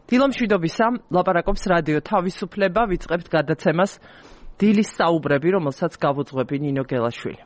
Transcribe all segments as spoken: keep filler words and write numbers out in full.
დილომშვიდობისა, ლაპარაკობს რადიო თავისუფლება, ვიწყებთ გადაცემას დილის საუბრები, რომელსაც გავუძღვები ნინო გელაშვილი.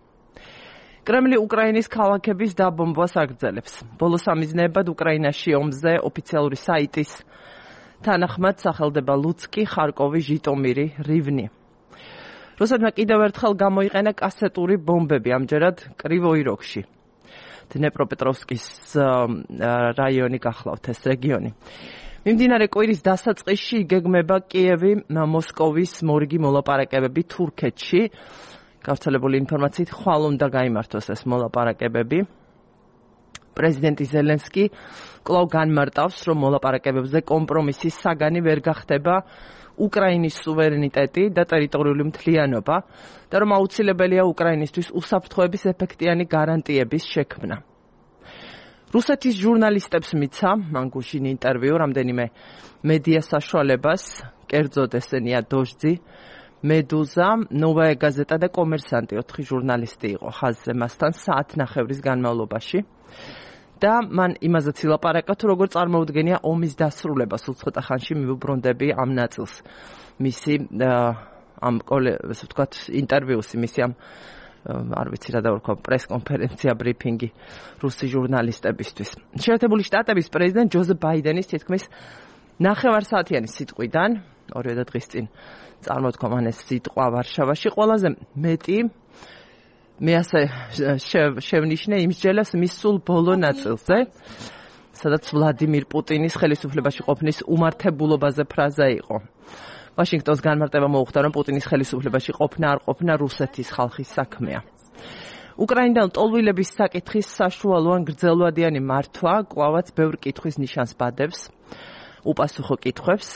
კრემლი უკრაინის ქალაქების დაბომბვას აგრძელებს. ბოლოს ამიზნეებად უკრაინაში ომზე ოფიციალური საიტის თანახმად სახელდება ლუცკი, ხარკოვი, ჟიტომირი, რივნი. რუსეთმა კიდევ ერთხელ გამოიყენა კასეტური ბომბები, ამჯერად კრივოი როგში. დნეპროპეტროვსკის რაიონი გახლავთ ეს რეგიონი. მიმდინარე კვირის დასაწყისში იგეგმება კიევი, მოსკოვის მორიგი მოლაპარაკებები თურქეთში. გავრცელებული ინფორმაციით ხვალ უნდა გაიმართოს ეს მოლაპარაკებები. პრეზიდენტი ზელენსკი კვლავ განმარტავს, რომ მოლაპარაკებებზე კომპრომისის საგანი ვერ გახდება უკრაინის სუვერენიტეტი და ტერიტორიული მთლიანობა და რომ აუცილებელია უკრაინისთვის უსაფრთხოების ეფექტიანი გარანტიების შექმნა. რუსეთის ჟურნალისტებს მიცა მან გუშინ ინტერვიუ რამდენიმე მედია საშუალებას, კერძოდ ესენია დოჟძი, მედუზა, ნოვაია გაზეტა და კომერსანტი, ოთხი ჟურნალისტი იყო ხაზზე მასთან საათნახევრის განმავლობაში. და მან იმაზეც ილაპარაკა, თუ როგორ წარმოუდგენია ომის დასრულებას, სულ ცოტა ხანში მივუბრუნდები ამ ნაწილს. მისი ამ ესე ვთქვათ ინტერვიუსი, მისი ამ არ ვიცი რა დავარქვა, პრეს-კონფერენცია, ბრიფინგი რუსი ჟურნალისტებისთვის. შეერთებული შტატების პრეზიდენტ ჯოზეფ ბაიდენის თითქმის ნახევარსაათიანი სიტყვიდან, ორივე დღის წინ წარმოთქვა მან ეს სიტყვა ვარშავაში, ყველაზე მეტი მე ასე შევნიშნე იმსჯელებს მის სულ ბოლო ნაწილზე, სადაც ვლადიმირ პუტინის ხელისუფლებაში ყოფნის უმართებულობაზე ფრაზა იყო. ვაშინგტონს განმარტება მოუხდა, რომ პუტინის ხელისუფლებაში ყოფნა არ ყოფნა რუსეთის ხალხის საქმეა. უკრაინიდან ლტოლვილების საკითხის საშუალო ან გრძელვადიანი მართვა კვლავაც ბევრ კითხვის ნიშანს ბადებს, უპასუხო კითხვებს.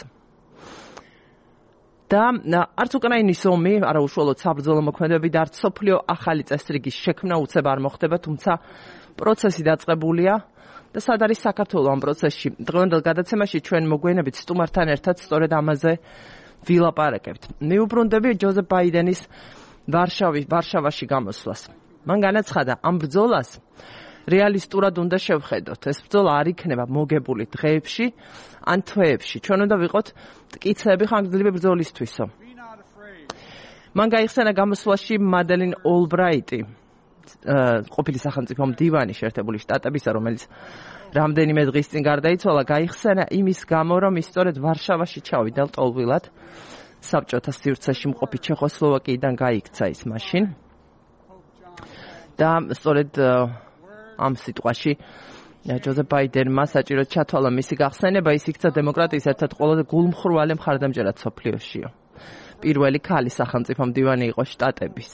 და არც უკრაინის ომი, არა უშუალოდ საბრძოლო მოქმედებები და არც სოფლიო ახალი წესრიგის შექმნა უცებ არ მოხდება, თუმცა პროცესი დაწყებულია და სად არის საქართველო ამ პროცესში. დღევანდელ გადაცემაში ჩვენ მოგვიანებით სტუმართან ერთად სწორედ ამაზე ვილაპარაკებთ. მივუბრუნდები ჯოზეფ ბაიდენის ვარშავის ვარშავაში გამოსვლას. მან განაცხადა, ამ ბრძოლას რეალისტურად უნდა შევხედოთ. ეს ბრძოლა არ იქნება მოგებული დღეებში ან თვეებში. ჩვენ უნდა ვიყოთ მტკიცეები ხანგრძლივი ბრძოლისთვისო. მან გაიხსენა გამოსვლაში მადელინ ოლბრაიტი, ყოფილი სახელმწიფო მდივანი შეერთებული შტატებისა, რომელიც რამდენიმე დღის წინ გარდაიცვალა, გაიხსენა იმის გამო, რომ ის სწორედ ვარშავაში ჩავიდა ლტოლვილად, საბჭოთა სივრცეში მყოფი ჩეხოსლოვაკიიდან გაიქცა ის მაშინ. და სწორედ ამ სიტყვაში ჯოზეფ ბაიდენმა საჭიროდ ჩათვალა მისი გახსენება, ის იქცა დემოკრატიის ერთ-ერთ ყველაზე გულმხრვალე მხარდამჭერად სოფლიოშიო. პირველი ქალი სახელმწიფო მდივანი იყო შტატების.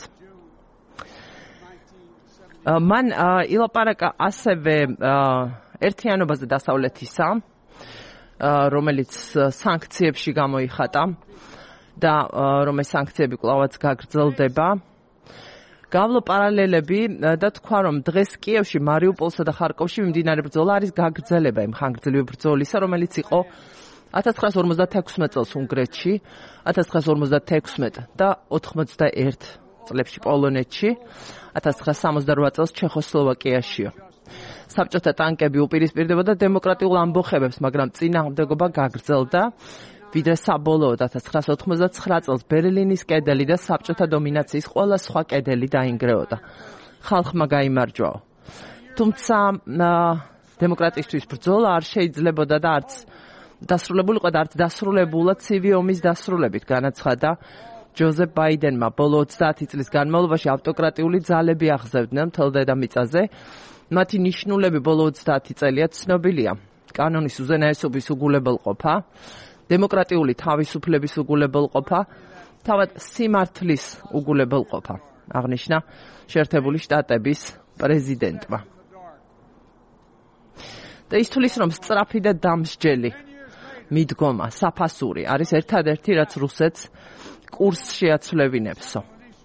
მან ილაპარაკა ასევე ერთიანობაზე დასავლეთისა, რომელიც სანქციებში გამოიხატა და რომ ეს სანქციები კვლავაც გაგრძელდება. გავლო პარალელები და თქვა, რომ დღეს კიევში, მარიუპოლსა და ხარკოვში მიმდინარე ბრძოლა არის გაგრძელება იმ ხანგრძლივი ბრძოლისა, რომელიც იყო ათას ცხრაას ორმოცდათექვსმეტ წელს უნგრეთში, ათას ცხრაას ორმოცდათექვსმეტ და ოთხმოცდაერთ წლებში პოლონეთში, ათას ცხრაას სამოცდარვა წელს ჩეხოსლოვაკიაშიო. საბჭოთა ტანკები უპირისპირდებოდა დემოკრატიულ ამბოხებებს, მაგრამ წინააღმდეგობა გაგრძელდა, ვიდრე საბოლოოდ ათას ცხრაას ოთხმოცდაცხრა წელს ბერლინის კედელი და საბჭოთა დომინაციის ყველა სხვა კედელი დაინგრეოდა. ხალხმა გაიმარჯვაო. თუმცა დემოკრატიისთვის ბრძოლა არ შეიძლებოდა და არც დასრულებულიყო და არც დასრულებულა ცივი ომის დასრულებით, განაცხადა ჯოზეფ ბაიდენმა. ბოლო ოცდაათი წლის განმავლობაში ავტოკრატიული ძალები აღზევდნენ მთელ დედამიწაზე. მათი ნიშნულები ბოლო ოცდაათი წელია ცნობილია. კანონის უზენაესობის უგულებელყოფა, დემოკრატიული თავისუფლების უგულებელყოფა, თავად სიმართლის უგულებელყოფა, აღნიშნა შეერთებული შტატების პრეზიდენტმა. და ის თulis, რომ სწრაფი და დამსჯელი მიდგომა, საფასური არის ერთადერთი, რაც რუსეთს კურსში აცვლევინებსო.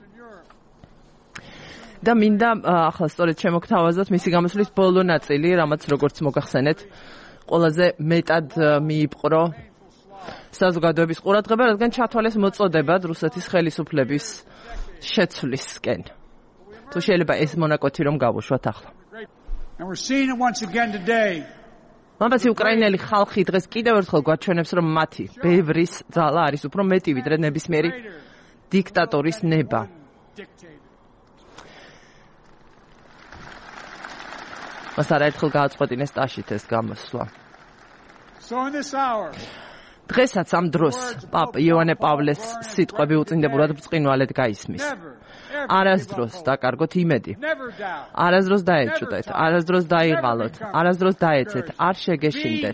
და მინდა ახლა სწორედ შემოგთავაზოთ მისი გამოსვლის ბოლო ნაწილი, რამაც როგორც მოგახსენეთ, ყველაზე მეტად მიიპყრო საზოგადოების ყურადღება, რადგან ჩათვალეს მოწოდებად რუსეთის ხელისუფლების შეცვლისკენ. თუ შეიძლება ეს მონაკოთი რომ გავუშვათ ახლა. And we're seeing it once again today მამაცი უკრაინელი ხალხი დღეს კიდევ ერთხელ გვაჩვენებს, რომ მათი ბევრის ძალა არის უფრო მეტი ვიდრე ნებისმიერი დიქტატორის ნება. მას არაერთხელ გააწყვეტინეს ტაშით ეს გამოსვლა. დღესაც ამ დროს პაპ იოანე პავლეს სიტყვები უწინდებურად ბრწყინვალედ გაისმის. არასდროს დაკარგოთ იმედი. არასდროს დაეჭვდეთ, არასდროს დაიღალოთ, არასდროს დაეცეთ, არ შეგეშინდეთ.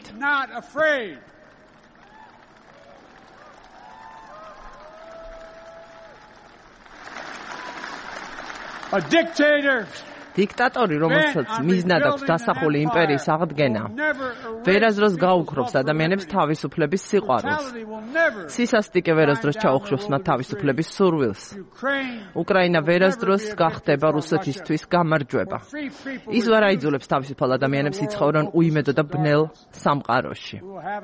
A dictator დიქტატორი, რომელსაც მიზნად აქვს დასახული იმპერიის აღდგენა, ვერასდროს გაუქრობს ადამიანებს თავისუფლების სიყვარულს. სისასტიკე ვერასდროს ჩაუხრობს მათ თავისუფლების სურვილს. უკრაინა ვერასდროს გახდება რუსეთისთვის გამარჯვება. ის ვერ აიძულებს თავისუფალ ადამიანებს იცხოვრონ უიმედო და ბნელ სამყაროში.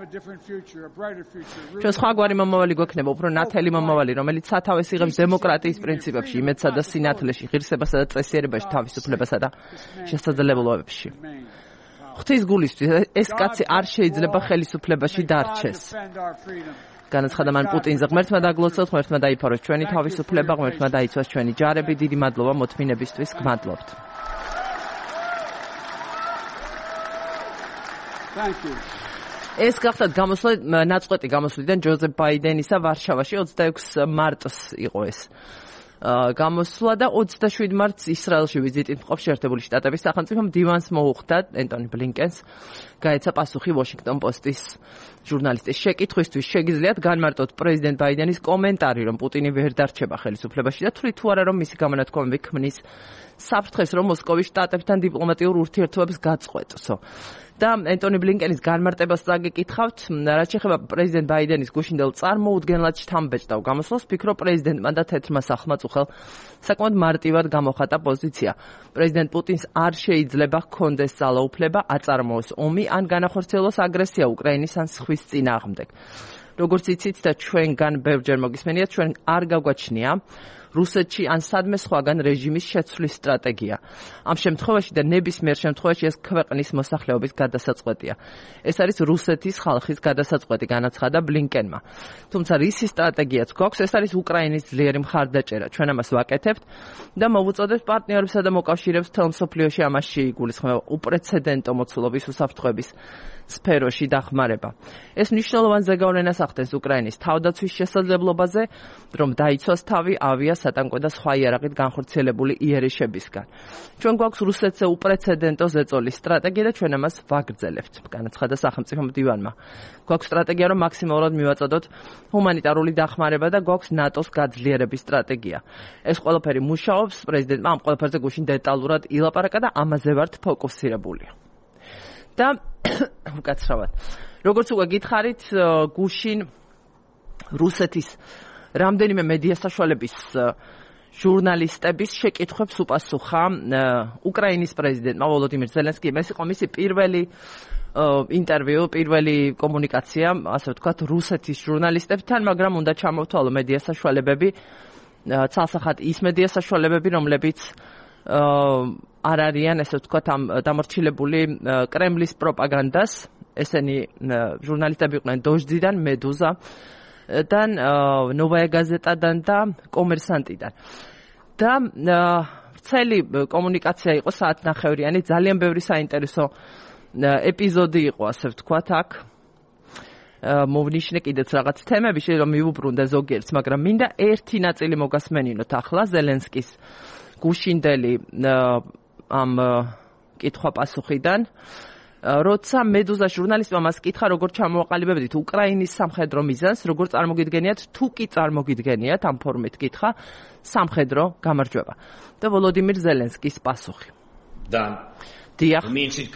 ჩვენ სხვაგვარი მომავალი გვექნება, უფრო ნათელი მომავალი, რომელიც სათავეს იღებს დემოკრატიის პრინციპებში, იმედსა და სინათლეში, ღირსებასა და წესიერებაში, თავისუფლებასა და შესაძლებლობებში. ღვთის გულისთვის ეს კაცი არ შეიძლება ხელისუფლებაში დარჩეს. განაცხადა მან პუტინზე, ღმერთმა დაგლოცოთ, ღმერთმა დაიფაროს ჩვენი თავისუფლება, ღმერთმა დაიცვას ჩვენი ჯარები, დიდი მადლობა მოთმინებისთვის, გმადლობთ. ეს გახდათ გამოსვლა, ნაწყვეტი გამოსვლიდან ჯოზეფ ბაიდენისა ვარშავაში ოცდაექვსი მარტს იყო ეს. გამოსვლა და ოცდაშვიდი მარტს ისრაელში ვიზიტით მყოფ შეერთებული შტატების სახელმწიფო მდივანს მოუხდა ენტონი ბლინკენს გაეცა პასუხი ვაშინგტონ პოსტის ჟურნალისტის შეკითხვისთვის შეგიძლიათ განმარტოთ პრეზიდენტ ბაიდენის კომენტარი, რომ პუტინი ვერ დარჩება ხელისუფლებაში და თვლით თუ არა, რომ მისი გამონათქვამები ქმნის საფრთხეს, რომ მოსკოვის შტატებთან დიპლომატიურ ურთიერთობებს გაწყვეტსო. და ენტონი ბლინკენის განმარტებას წაგიკითხავთ, რაც შეეხება პრეზიდენტ ბაიდენის გუშინდელ წარმოუდგენლად შთამბეჭდავ გამოსვლას, ფიქრობ პრეზიდენტმა და თეთრმა სახლმა წუხელ საკმაოდ მარტივად გამოხატა პოზიცია. პრეზიდენტ პუტინს არ შეიძლება ჰქონდეს ძალაუფლება, აწარმოოს ომი ან განახორციელოს აგრესია უკრაინის ან სხვის წინააღმდეგ. როგორც იცით და ჩვენგან ბევრჯერ მოგისმენიათ, ჩვენ არ გაგვაჩნია რუსეთში ან სადმე სხვაგან რეჟიმის შეცვლის სტრატეგია. ამ შემთხვევაში და ნებისმიერ შემთხვევაში ეს ქვეყნის მოსახლეობის გადასაწყვეტია. ეს არის რუსეთის ხალხის გადასაწყვეტი, განაცხადა ბლინკენმა. თუმცა რისი სტრატეგიაც გვაქვს, ეს არის უკრაინის ძლიერი მხარდაჭერა. ჩვენ ამას ვაკეთებთ და მოვუწოდებთ პარტნიორებსა და მოკავშირეებს მთელ მსოფლიოში ამაში იგულისხმება უპრეცედენტო მოცულობის უსაფრთხოების სფეროში დახმარება. ეს მნიშვნელოვან ზეგავლენას ახდენს უკრაინის თავდაცვის შესაძლებლობაზე, რომ დაიცვას თავი ავია, სატანკო და სხვა იარაღით განხორციელებული იერიშებისგან. ჩვენ გვაქვს რუსეთზე უპრეცედენტო ზეწოლის სტრატეგია და ჩვენ ამას ვაგრძელებთ, განაცხადა სახელმწიფო მდივანმა. გვაქვს სტრატეგია, რომ მაქსიმალურად მივაწოდოთ ჰუმანიტარული დახმარება და გვაქვს ნატოს გაძლიერების სტრატეგია. ეს ყველაფერი მუშაობს, პრეზიდენტმა ამ ყველაფერზე გუშინ დეტალურად ილაპარაკა და ამაზე ვართ ფოკუსირებული. და უკაცრავად. როგორც უკვე გითხარით, გუშინ რუსეთის რამდენიმე მედია საშუალების ჟურნალისტების შეკითხვებს უპასუხა უკრაინის პრეზიდენტმა ვოლოდიმირ ზელენსკიმ. ეს იყო მისი პირველი ინტერვიუ, პირველი კომუნიკაცია, ასე ვთქვათ, რუსეთის ჟურნალისტებთან, მაგრამ უნდა ჩამოვთვალო მედია საშუალებები, ცალსახად ის მედია საშუალებები, რომლებიც არ არიან, ესე ვთქვათ, ამ დამორჩილებული კრემლის პროპაგანდას. ესენი ჟურნალისტები იყვნენ დოჟდიდან, მედუზა და ნოვაია გაზეტადან და კომერსანტიდან. და ვრცელი კომუნიკაცია იყო საათნახევრიანი, ძალიან ბევრი საინტერესო ეპიზოდი იყო, ასე ვთქვათ, აქ. მოვნიშნე კიდეც რაღაც თემები, შეიძლება მივუბრუნდე ზოგიერთს, მაგრამ მინდა ერთი ნაწილი მოგასმენინოთ ახლა ზელენსკის გუშინდელი ამ კითხვა-პასუხიდან. როცა მედუზა ჟურნალისტმა მას კითხა, როგორ ჩამოაყალიბებდით უკრაინის სამხედრო მიზანს, როგორ წარმოგიდგენიათ, თუ კი წარმოგიდგენიათ, ამ ფორმით კითხა, სამხედრო გამარჯვება. და ვოლოდიმირ ზელენსკის პასუხი. და დიახ.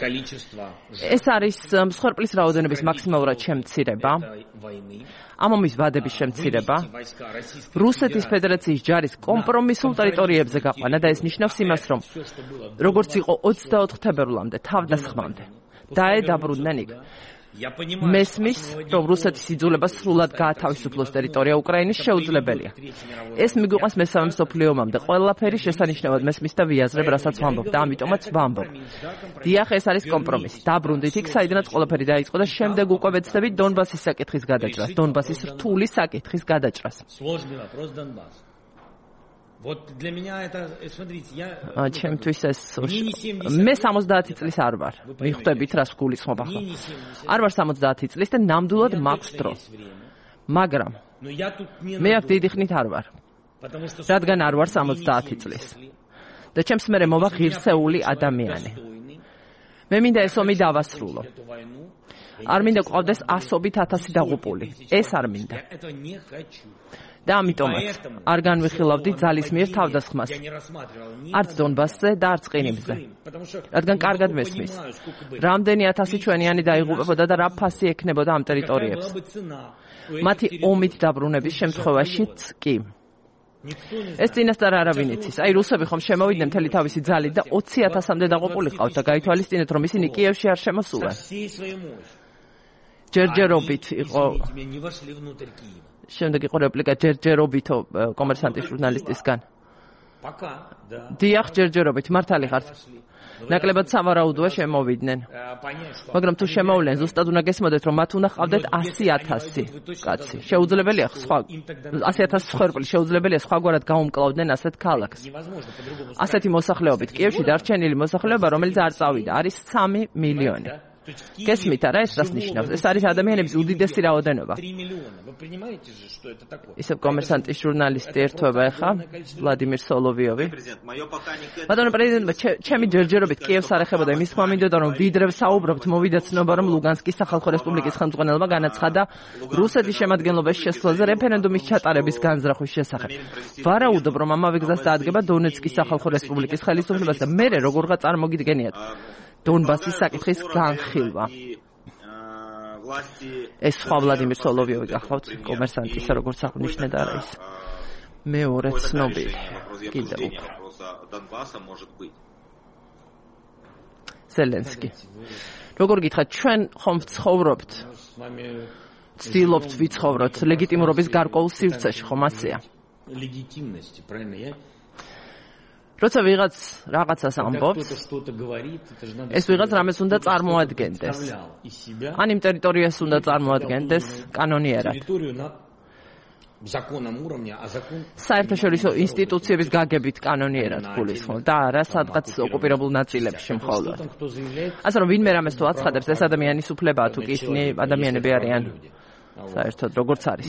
ეს არის მსხვერპლის რაოდენობის მაქსიმალურად შემცირება. ამ ომის ვადების შემცირება. რუსეთის ფედერაციის ჯარის კომპრომისულ ტერიტორიებზე გაყვანა და ეს ნიშნავს იმას, რომ როგორც იყო ოცდაოთხ თებერვლამდე, თავდასხმამდე, დაედაბრუნდნენ იქ. მესმის, რომ რუსეთის იძულება სრულად გაათავისუფლოს ტერიტორია უკრაინის შეუძლებელია. ეს მიგვიყვანს მესამე მსოფლიო ომამდე. ყველაფერი შესანიშნავად მესმის და ვიაზრებ, რასაც ვამბობ და ამიტომაც ვამბობ. დიახ, ეს არის კომპრომისი. დაბრუნდით იქ, საიდანაც ყველაფერი დაიწყო და შემდეგ უკვე ვეცდებით დონბასის საკითხის გადაჭრას, დონბასის რთული საკითხის გადაჭრას. Вот для меня это, смотрите, я ჩემთვის ეს მე სამოცდაათი წლის არ ვარ. მიხვდებით რას გულისხმობ ახლა. არ ვარ სამოცდაათი წლის და ნამდვილად მაქვს დრო. მაგრამ მე აქ დიდი ხნით არ ვარ. რადგან არ ვარ სამოცდაათი წლის. და ჩემს მერე მოვა ღირსეული ადამიანი. მე მინდა ეს ომი დავასრულო. არ მინდა ყავდეს ასობით ათასი დაღუპული. ეს არ მინდა. და ამიტომაც არ განვიხილავდი ძალის მიერ თავდასხმას. არც დონბასზე და არც ყირიმზე. რადგან კარგად მესმის. რამდენი ათასი ჩვენიანი დაიღუპებოდა და რა ფასი ექნებოდა ამ ტერიტორიებს. მათი ომით დაბრუნების შემთხვევაშიც კი. ეს წინასწარ არავინ იცის. აი რუსები ხომ შემოვიდნენ მთელი თავისი ძალით და ოცი ათასამდე დაღუპული ყავთ და გაითვალისწინეთ, რომ ისინი კიევში არ შემოსულან. ჯერჯერობით იყო შემდეგ იყო რეპლიკა ჯერჯერობითო კომერსანტის ჟურნალისტისგან. დიახ, ჯერჯერობით მართალი ხართ. ნაკლებად სავარაუდოა შემოვიდნენ. მაგრამ თუ შემოვლენ, ზუსტად უნდა გესმოდეთ, რომ მათ უნდა ყავდეთ ასი ათასი კაცი. შეუძლებელია სხვა ასი ათასი სხერფილი შეუძლებელია სხვაგვარად გაუმკლავდნენ ასეთ ქალაქს. ასეთი მოსახლეობით კიევში დარჩენილი მოსახლეობა, რომელიც არ წავიდა, არის სამი მილიონი. გესმით არა ეს რას ნიშნავს? ეს არის ადამიანების უდიდესი რაოდენობა. ისევ კომერსანტის ჟურნალისტი ერთვება ახლა ვლადიმირ სოლოვიოვი. ბატონო პრეზიდენტმა ჩემი ჯერჯერობით კიევს არ ეხებოდა, იმის თქმა მინდოდა რომ ვიდრე საუბრობთ, მოვიდა ცნობა რომ ლუგანსკის სახალხო რესპუბლიკის ხელმძღვანელობა განაცხადა რუსეთის შემადგენლობის შესვლაზე რეფერენდუმის ჩატარების განზრახვის შესახებ. ვარაუდობ რომ ამავე გზას დაადგება დონეცკის სახალხო რესპუბლიკის ხელისუფლებას და მერე როგორღა წარმოგიდგენიათ დონბასის საკითხის განხილვა. ეს სხვა ვლადიმირ სოლოვიოვი გახლავთ, კომერსანტისა, როგორც აღნიშნე და არა ის. მეორე ცნობილი. კიდევ უფრო. ზელენსკი. როგორ გითხრათ, ჩვენ ხომ ვცხოვრობთ? ვცდილობთ ვიცხოვროთ ლეგიტიმურობის გარკვეულ სივრცეში, ხომ ასეა? Легитимности, правильно я? როცა ვიღაც რაღაცას ამბობს, ეს ვიღაც რამეს უნდა წარმოადგენდეს. ან იმ ტერიტორიას უნდა წარმოადგენდეს კანონიერად. საერთაშორისო ინსტიტუციების გაგებით კანონიერად გულისხმობ და არა სადღაც ოკუპირებულ ნაწილებში მხოლოდ. ასე რომ ვინმე რამეს თუ აცხადებს, ეს ადამიანის უფლებაა, თუ კი ისინი ადამიანები არიან. საერთოდ როგორც არის.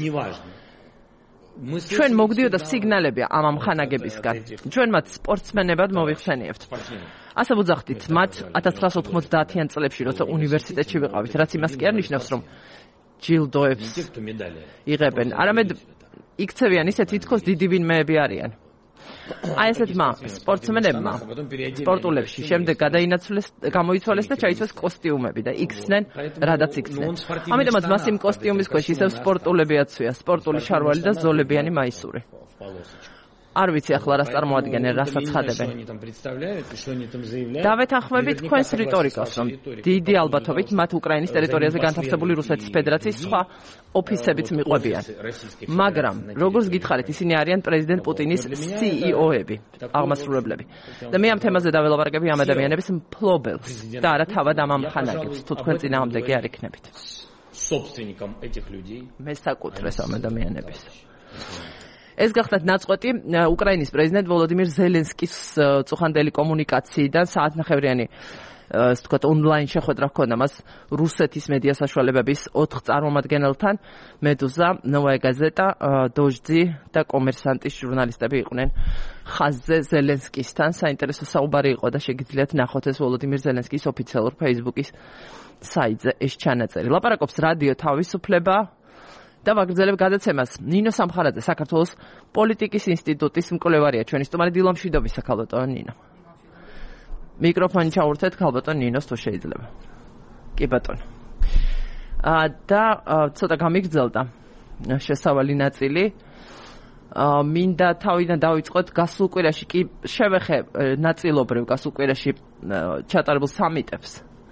ჩვენ მოგდიოდა სიგნალები ამ ამხანაგებისგან. ჩვენ მათ სპორტსმენებად მოვიხსენიებთ. ასე ვუძახდით მათ ათას ცხრაასა ოთხმოცდაათიან წლებში, როცა უნივერსიტეტში ვიყავით, რაც იმას კი არ ნიშნავს, რომ ჯილდოებს იღებენ. არამედ იქცევიან ისე თითქოს დიდი ვინმეები არიან. აი ესეთმა სპორტსმენებმა სპორტულებში შემდეგ გადაინაცვლეს, გამოიცვალეს და ჩაიცვეს კოსტიუმები და იქცნენ, რადაც იქცნენ. ამიტომაც მას იმ კოსტიუმის ქვეშ ისევ სპორტულები აცვია, სპორტული შარვალი და ზოლებიანი მაისური. არ ვიცი ახლა რას წარმოადგენენ, რასაც ხადებენ. დავეთანხმებით თქვენს რიტორიკას, რომ დიდი ალბათობით მათ უკრაინის ტერიტორიაზე განთავსებული რუსეთის ფედერაციის სხვა ოფისებიც მიყვებიან. მაგრამ, როგორც გითხარით, ისინი არიან პრეზიდენტ პუტინის სი ი ო-ები, აღმასრულებლები. და მე ამ თემაზე დაველაპარაკები ამ ადამიანების მფლობელს და არა თავად ამ ამხანაგებს, თუ თქვენ წინააღმდეგი არ იქნებით. მე საკუთრეს ამ ადამიანების. ეს გახდათ ნაწყვეტი უკრაინის პრეზიდენტ ვოლოდიმირ ზელენსკის წუხანდელი კომუნიკაციიდან საათნახევრიანი ასე ვთქვათ ონლაინ შეხვედრა ჰქონდა მას რუსეთის მედია საშუალებების ოთხ წარმომადგენელთან. მედუზა, ნოვაია გაზეტა, დოჟძი და კომერსანტის ჟურნალისტები იყვნენ ხაზზე ზელენსკისთან. საინტერესო საუბარი იყო და შეგიძლიათ ნახოთ ეს ვოლოდიმირ ზელენსკის ოფიციალურ Facebook-ის საიტზე ეს ჩანაწერი. ლაპარაკობს რადიო თავისუფლება და ვაგრძელებ გადაცემას. ნინო სამხარაძე, საქართველოს პოლიტიკის ინსტიტუტის მკვლევარია, ჩვენი სტუმარი დილომშვიდობისა, ქალბატონო ნინო. მიკროფონი ჩაურთეთ ქალბატონ ნინოს თუ შეიძლება. კი ბატონო. აა და ცოტა გამიგრძელდა შესავალი ნაწილი. აა მინდა თავიდან დავიწყოთ გასულ კვირაში კი შევეხე ნაწილობრივ გასულ კვირაში ჩატარებულ სამიტებს.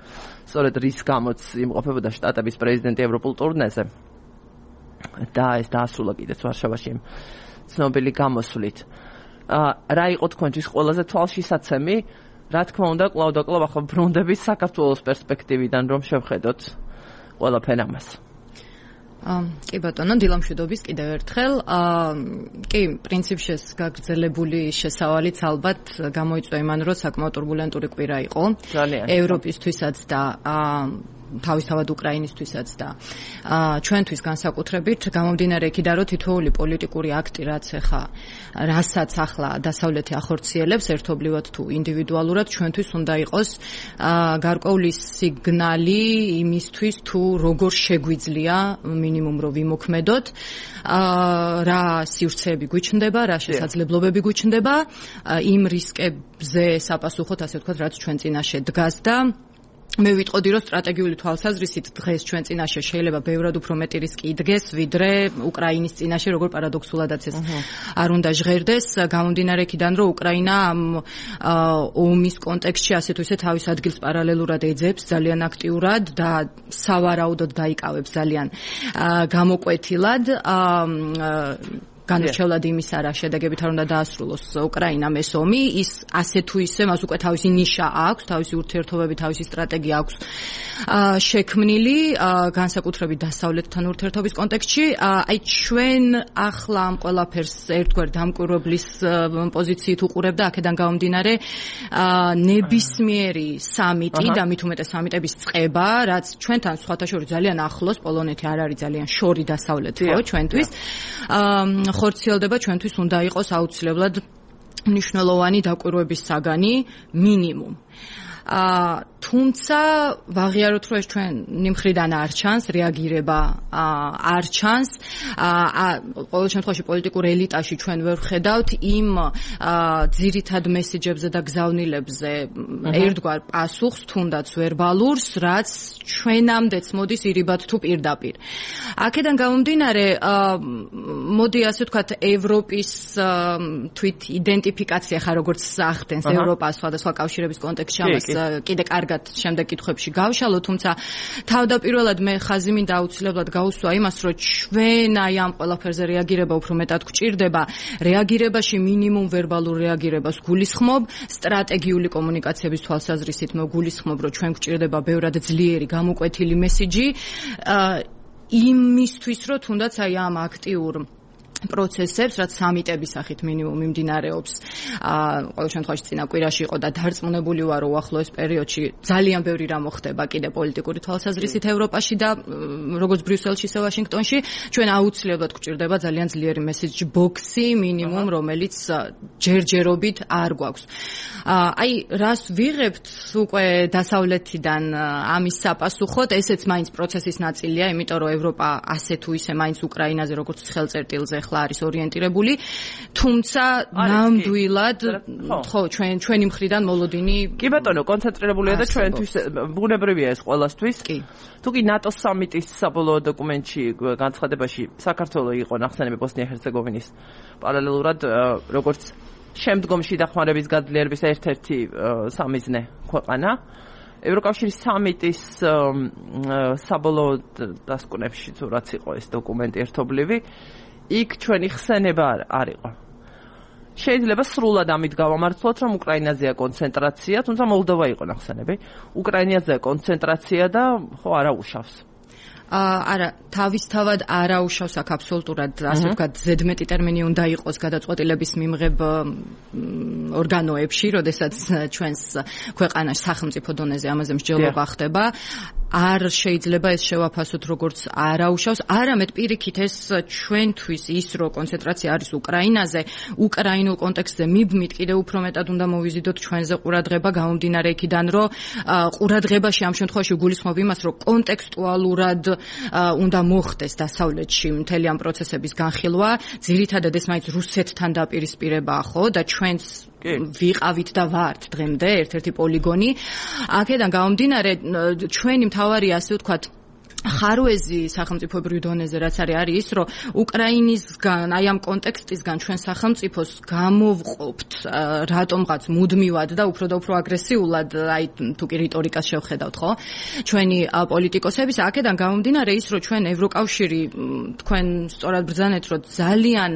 სწორედ რის გამოც იმყოფებოდა შტატების პრეზიდენტი ევროპულ ტურნეზე და ეს დაასრულა კიდეც ვარშავაში ცნობილი გამოსვლით. რა იყო თქვენთვის ყველაზე თვალშისაცემი? რა თქმა უნდა, კлау და კлау ახლა ბრუნდებით საქართველოს პერსპექტივიდან რომ შევხედოთ ყველაფერ ამას. კი ბატონო, დილამშვიდობის კიდევ ერთხელ. კი, პრინციპში ეს გაგრძელებული შესავალიც ალბათ გამოიწვია იმან, რომ საკმაოდ турბულენტური კვირა იყო ევროპისთვისაც და თავისთავად უკრაინისთვისაც და ჩვენთვის განსაკუთრებით გამომდინარე იქიდან, რომ თითოეული პოლიტიკური აქტი რაც ახლა რასაც ახლა დასავლეთი ახორციელებს ერთობლივად თუ ინდივიდუალურად ჩვენთვის უნდა იყოს გარკვეული სიგნალი იმისთვის თუ როგორ შეგვიძლია მინიმუმ რომ ვიმოქმედოთ, რა სივრცეები გვიჩნდება, რა შესაძლებლობები გვიჩნდება იმ რისკებზე საპასუხოდ, ასე ვთქვათ, რაც ჩვენ წინაშე დგას და მე ვიტყოდი, რომ სტრატეგიული თვალსაზრისით დღეს ჩვენ წინაშე შეიძლება ბევრად უფრო მეტი რისკი იდგეს, ვიდრე უკრაინის წინაშე, როგორ პარადოქსულადაც ეს არ უნდა ჟღერდეს, გამომდინარე იქიდან, რომ უკრაინა ამ ომის კონტექსტში ასე თუ ისე თავის ადგილს პარალელურად ეძებს ძალიან აქტიურად და სავარაუდოდ დაიკავებს ძალიან გამოკვეთილად. განრჩევლად იმის არა შედეგებით არ უნდა დაასრულოს უკრაინამ ეს ომი, ის ასე თუ ისე მას უკვე თავისი ნიშა აქვს, თავისი ურთიერთობები, თავისი სტრატეგია აქვს შექმნილი, განსაკუთრებით დასავლეთთან ურთიერთობის კონტექსტში. აი ჩვენ ახლა ამ ყველაფერს ერთგვარ დამკვირვებლის პოზიციით უყურებ და აქედან გამომდინარე ნებისმიერი სამიტი და მით უმეტეს სამიტების წყება, რაც ჩვენთან სხვათა შორის ძალიან ახლოს, პოლონეთი არ არის ძალიან შორი დასავლეთი ხო ჩვენთვის. ხორციელდება ჩვენთვის უნდა იყოს აუცილებლად მნიშვნელოვანი დაკვირვების საგანი მინიმუმ. თუმცა ვაღიაროთ, რომ ეს ჩვენ მიმხრიდან არ ჩანს რეაგირება, არ ჩანს. ყოველ შემთხვევაში პოლიტიკურ ელიტაში ჩვენ ვერ ვხედავთ იმ ძირითად მესიჯებზე და გზავნილებზე ერთგვარ პასუხს, თუნდაც ვერბალურს, რაც ჩვენამდეც მოდის ირიბად თუ პირდაპირ. აქედან გამომდინარე, მოდი ასე ვთქვათ, ევროპის თვით იდენტიფიკაცია ხარ როგორც ახდენს ევროპას სხვადასხვა კავშირების კონტექსტში ამას კიდე კარგად შემდეგ კითხვებში გავშალო, თუმცა თავდაპირველად მე ხაზი მინდა აუცილებლად გაუსვა იმას, რომ ჩვენ აი ამ ყველაფერზე რეაგირება უფრო მეტად გვჭირდება, რეაგირებაში მინიმუმ ვერბალურ რეაგირებას გულისხმობ, სტრატეგიული კომუნიკაციების თვალსაზრისით მე გულისხმობ, რომ ჩვენ გვჭირდება ბევრად ძლიერი გამოკვეთილი მესიჯი იმისთვის, რომ თუნდაც აი ამ აქტიურ პროცესებს, რაც სამიტების სახით მინიმუმ მიმდინარეობს. ყოველ შემთხვევაში წინა კვირაში იყო და დარწმუნებული ვარ, რომ უახლოეს პერიოდში ძალიან ბევრი რამ მოხდება კიდე პოლიტიკური თვალსაზრისით ევროპაში და როგორც ბრიუსელში, ისე ვაშინგტონში, ჩვენ აუცილებლად გვჭირდება ძალიან ძლიერი მესეჯ ბოქსი მინიმუმ, რომელიც ჯერჯერობით არ გვაქვს. აი, რას ვიღებთ უკვე დასავლეთიდან ამის საპასუხოდ, ესეც მაინც პროცესის ნაწილია, იმიტომ რომ ევროპა ასე თუ ისე მაინც უკრაინაზე როგორც ხელწერტილზე ხლა არის ორიენტირებული, თუმცა ნამდვილად ხო ჩვენ ჩვენი მხრიდან მოლოდინი კი ბატონო კონცენტრირებულია და ჩვენთვის ბუნებრივია ეს ყველასთვის. კი. თუ კი ნატოს სამიტის საბოლოო დოკუმენტში განცხადებაში საქართველო იყო ნახსენები ბოსნია-ჰერცეგოვინის პარალელურად როგორც შემდგომში დახმარების გაძლიერების ერთ-ერთი სამიზნე ქვეყანა. ევროკავშირის სამიტის საბოლოო დასკვნებში თუ რაც იყო ეს დოკუმენტი ერთობლივი, იქ ჩვენი ხსენება არ იყო. შეიძლება სრულად ამით გავამართლოთ, რომ უკრაინაზეა კონცენტრაცია, თუმცა მოლდოვა იყო ნახსენები. უკრაინაზეა კონცენტრაცია და ხო არა უშავს. არა, თავისთავად არა უშავს აქ აბსოლუტურად, ასე ვთქვათ, ზედმეტი ტერმინი უნდა იყოს გადაწყვეტილების მიმღებ ორგანოებში, როდესაც ჩვენს ქვეყანაში სახელმწიფო დონეზე ამაზე მსჯელობა ხდება. არ შეიძლება ეს შევაფასოთ როგორც არაუშავს, არამედ პირიქით ეს ჩვენთვის ის რო კონცენტრაცია არის უკრაინაზე, უკრაინულ კონტექსტზე მიბმით კიდე უფრო მეტად უნდა მოვიზიდოთ ჩვენზე ყურადღება, გამომდინარე იქიდან, რომ ყურადღებაში ამ შემთხვევაში გულისხმობ იმას, რომ კონტექსტუალურად უნდა მოხდეს დასავლეთში მთელი ამ პროცესების განხილვა, ძირითადად ეს მაინც რუსეთთან დაპირისპირებაა, ხო, და ჩვენს ვიყავით და ვართ დღემდე ერთ-ერთი პოლიგონი. აქედან გამომდინარე ჩვენი მთავარი ასე ვთქვათ ხარვეზი სახელმწიფოებრივ დონეზე რაც არის არის ის, რომ უკრაინისგან, აი ამ კონტექსტისგან ჩვენ სახელმწიფოს გამოვყოფთ რატომღაც მუდმივად და უფრო და უფრო აგრესიულად, აი თუ კი რიტორიკას შევხედავთ, ხო? ჩვენი პოლიტიკოსების აქედან გამომდინარე ის, რომ ჩვენ ევროკავშირი თქვენ სწორად ბრძანეთ, რომ ძალიან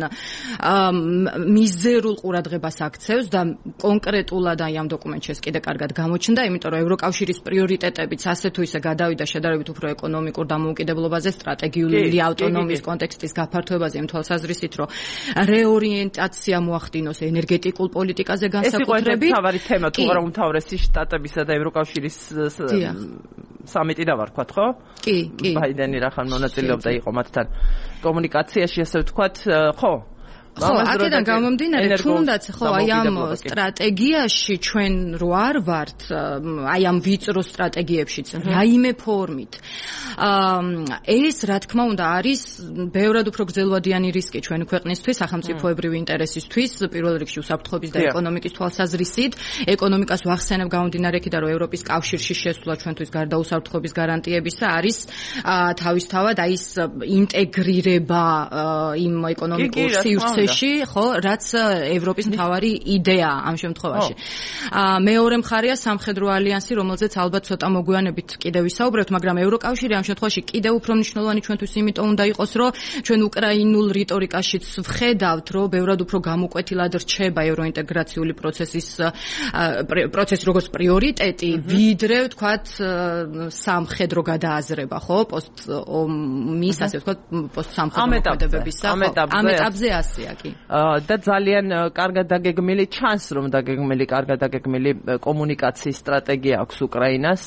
მიზერულ ყურადღებას აქცევს და კონკრეტულად აი ამ დოკუმენტში ეს კიდე კარგად გამოჩნდა, იმიტომ რომ ევროკავშირის პრიორიტეტებიც ასე თუ ისე გადავიდა შედარებით უფრო ეკონომიკურ დამოუკიდებლობაზე, სტრატეგიული ავტონომიის კონტექსტის გაფართოებაზე, იმ თვალსაზრისით, რომ რეორიენტაცია მოახდინოს ენერგეტიკულ პოლიტიკაზე განსაკუთრებით. ეს იყო თავარი თემა, თუ არა უმთავრესი შტატებისა და ევროკავშირის სამიტი და ვარქვათ, ხო? კი, კი. ბაიდენი რახან მონაწილეობდა იყო მათთან კომუნიკაციაში, ასე ვთქვათ, ხო? ხო, აქედან გამომდინარე, თუნდაც ხო აი ამ სტრატეგიაში ჩვენ რო არ ვართ, აი ამ ვიწრო სტრატეგიებშიც, რაიმე ფორმით. ეს რა თქმა უნდა არის ბევრად უფრო გრძელვადიანი რისკი ჩვენი ქვეყნისთვის, სახელმწიფოებრივი ინტერესისთვის, პირველ რიგში უსაფრთხოების და ეკონომიკის თვალსაზრისით. ეკონომიკას ვახსენებ გამომდინარე იქიდან, რომ ევროპის კავშირში შესვლა ჩვენთვის გარდა უსაფრთხოების გარანტიებისა არის თავისთავად აი ეს ინტეგრირება იმ ეკონომიკურ სივრცეში, ხო, რაც ევროპის მთავარი იდეაა ამ შემთხვევაში. მეორე მხარეა სამხედრო ალიანსი, რომელზეც ალბათ ცოტა მოგვიანებით კიდევ ვისაუბრებთ, მაგრამ ევროკავშირი ამ შემთხვევაში კიდევ უფრო მნიშვნელოვანი ჩვენთვის იმიტომ უნდა იყოს, რომ ჩვენ უკრაინულ რიტორიკაშიც ვხედავთ, რომ ბევრად უფრო გამოკვეთილად რჩება ევროინტეგრაციული პროცესის პროცესი როგორც პრიორიტეტი, ვიდრე ვთქვათ სამხედრო გადააზრება, ხო, პოსტ ომის, ასე ვთქვათ, პოსტ სამხედრო მოქმედებებისა. ამ ეტაპზე ასეა. და ძალიან კარგად დაგეგმილი ჩანს, რომ დაგეგმილი, კარგად დაგეგმილი კომუნიკაციის სტრატეგია აქვს უკრაინას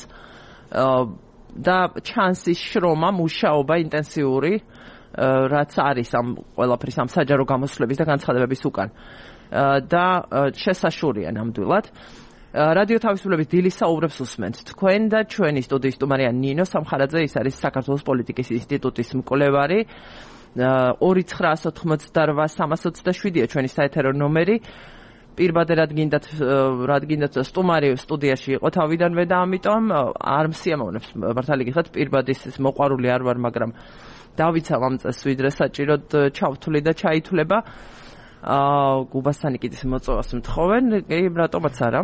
და ჩანს ის შრომა, მუშაობა ინტენსიური, რაც არის ამ ყველაფრის ამ საჯარო გამოსვლების და განცხადებების უკან. და შესაშურია ნამდვილად. რადიო თავისუფლების დილის საუბრებს უსმენთ თქვენ და ჩვენი სტუდიის სტუმარია ნინო სამხარაძე, ის არის საქართველოს პოლიტიკის ინსტიტუტის მკვლევარი. ორი ცხრაას ოთხმოცდარვა სამას ოცდაშვიდია ჩვენი საეთერო ნომერი. პირბადე რადგინდათ რადგინდათ სტუმარი სტუდიაში იყო თავიდანვე და ამიტომ არ მსიამოვნებს მართალი გიხდათ პირბადის მოყვარული არ ვარ, მაგრამ დავიცავ ამ წეს ვიდრე საჭიროდ ჩავთვლი და ჩაითვლება. აა გუბასანიკიძის მოწვევას მთხოვენ, კი, რატომაც არა.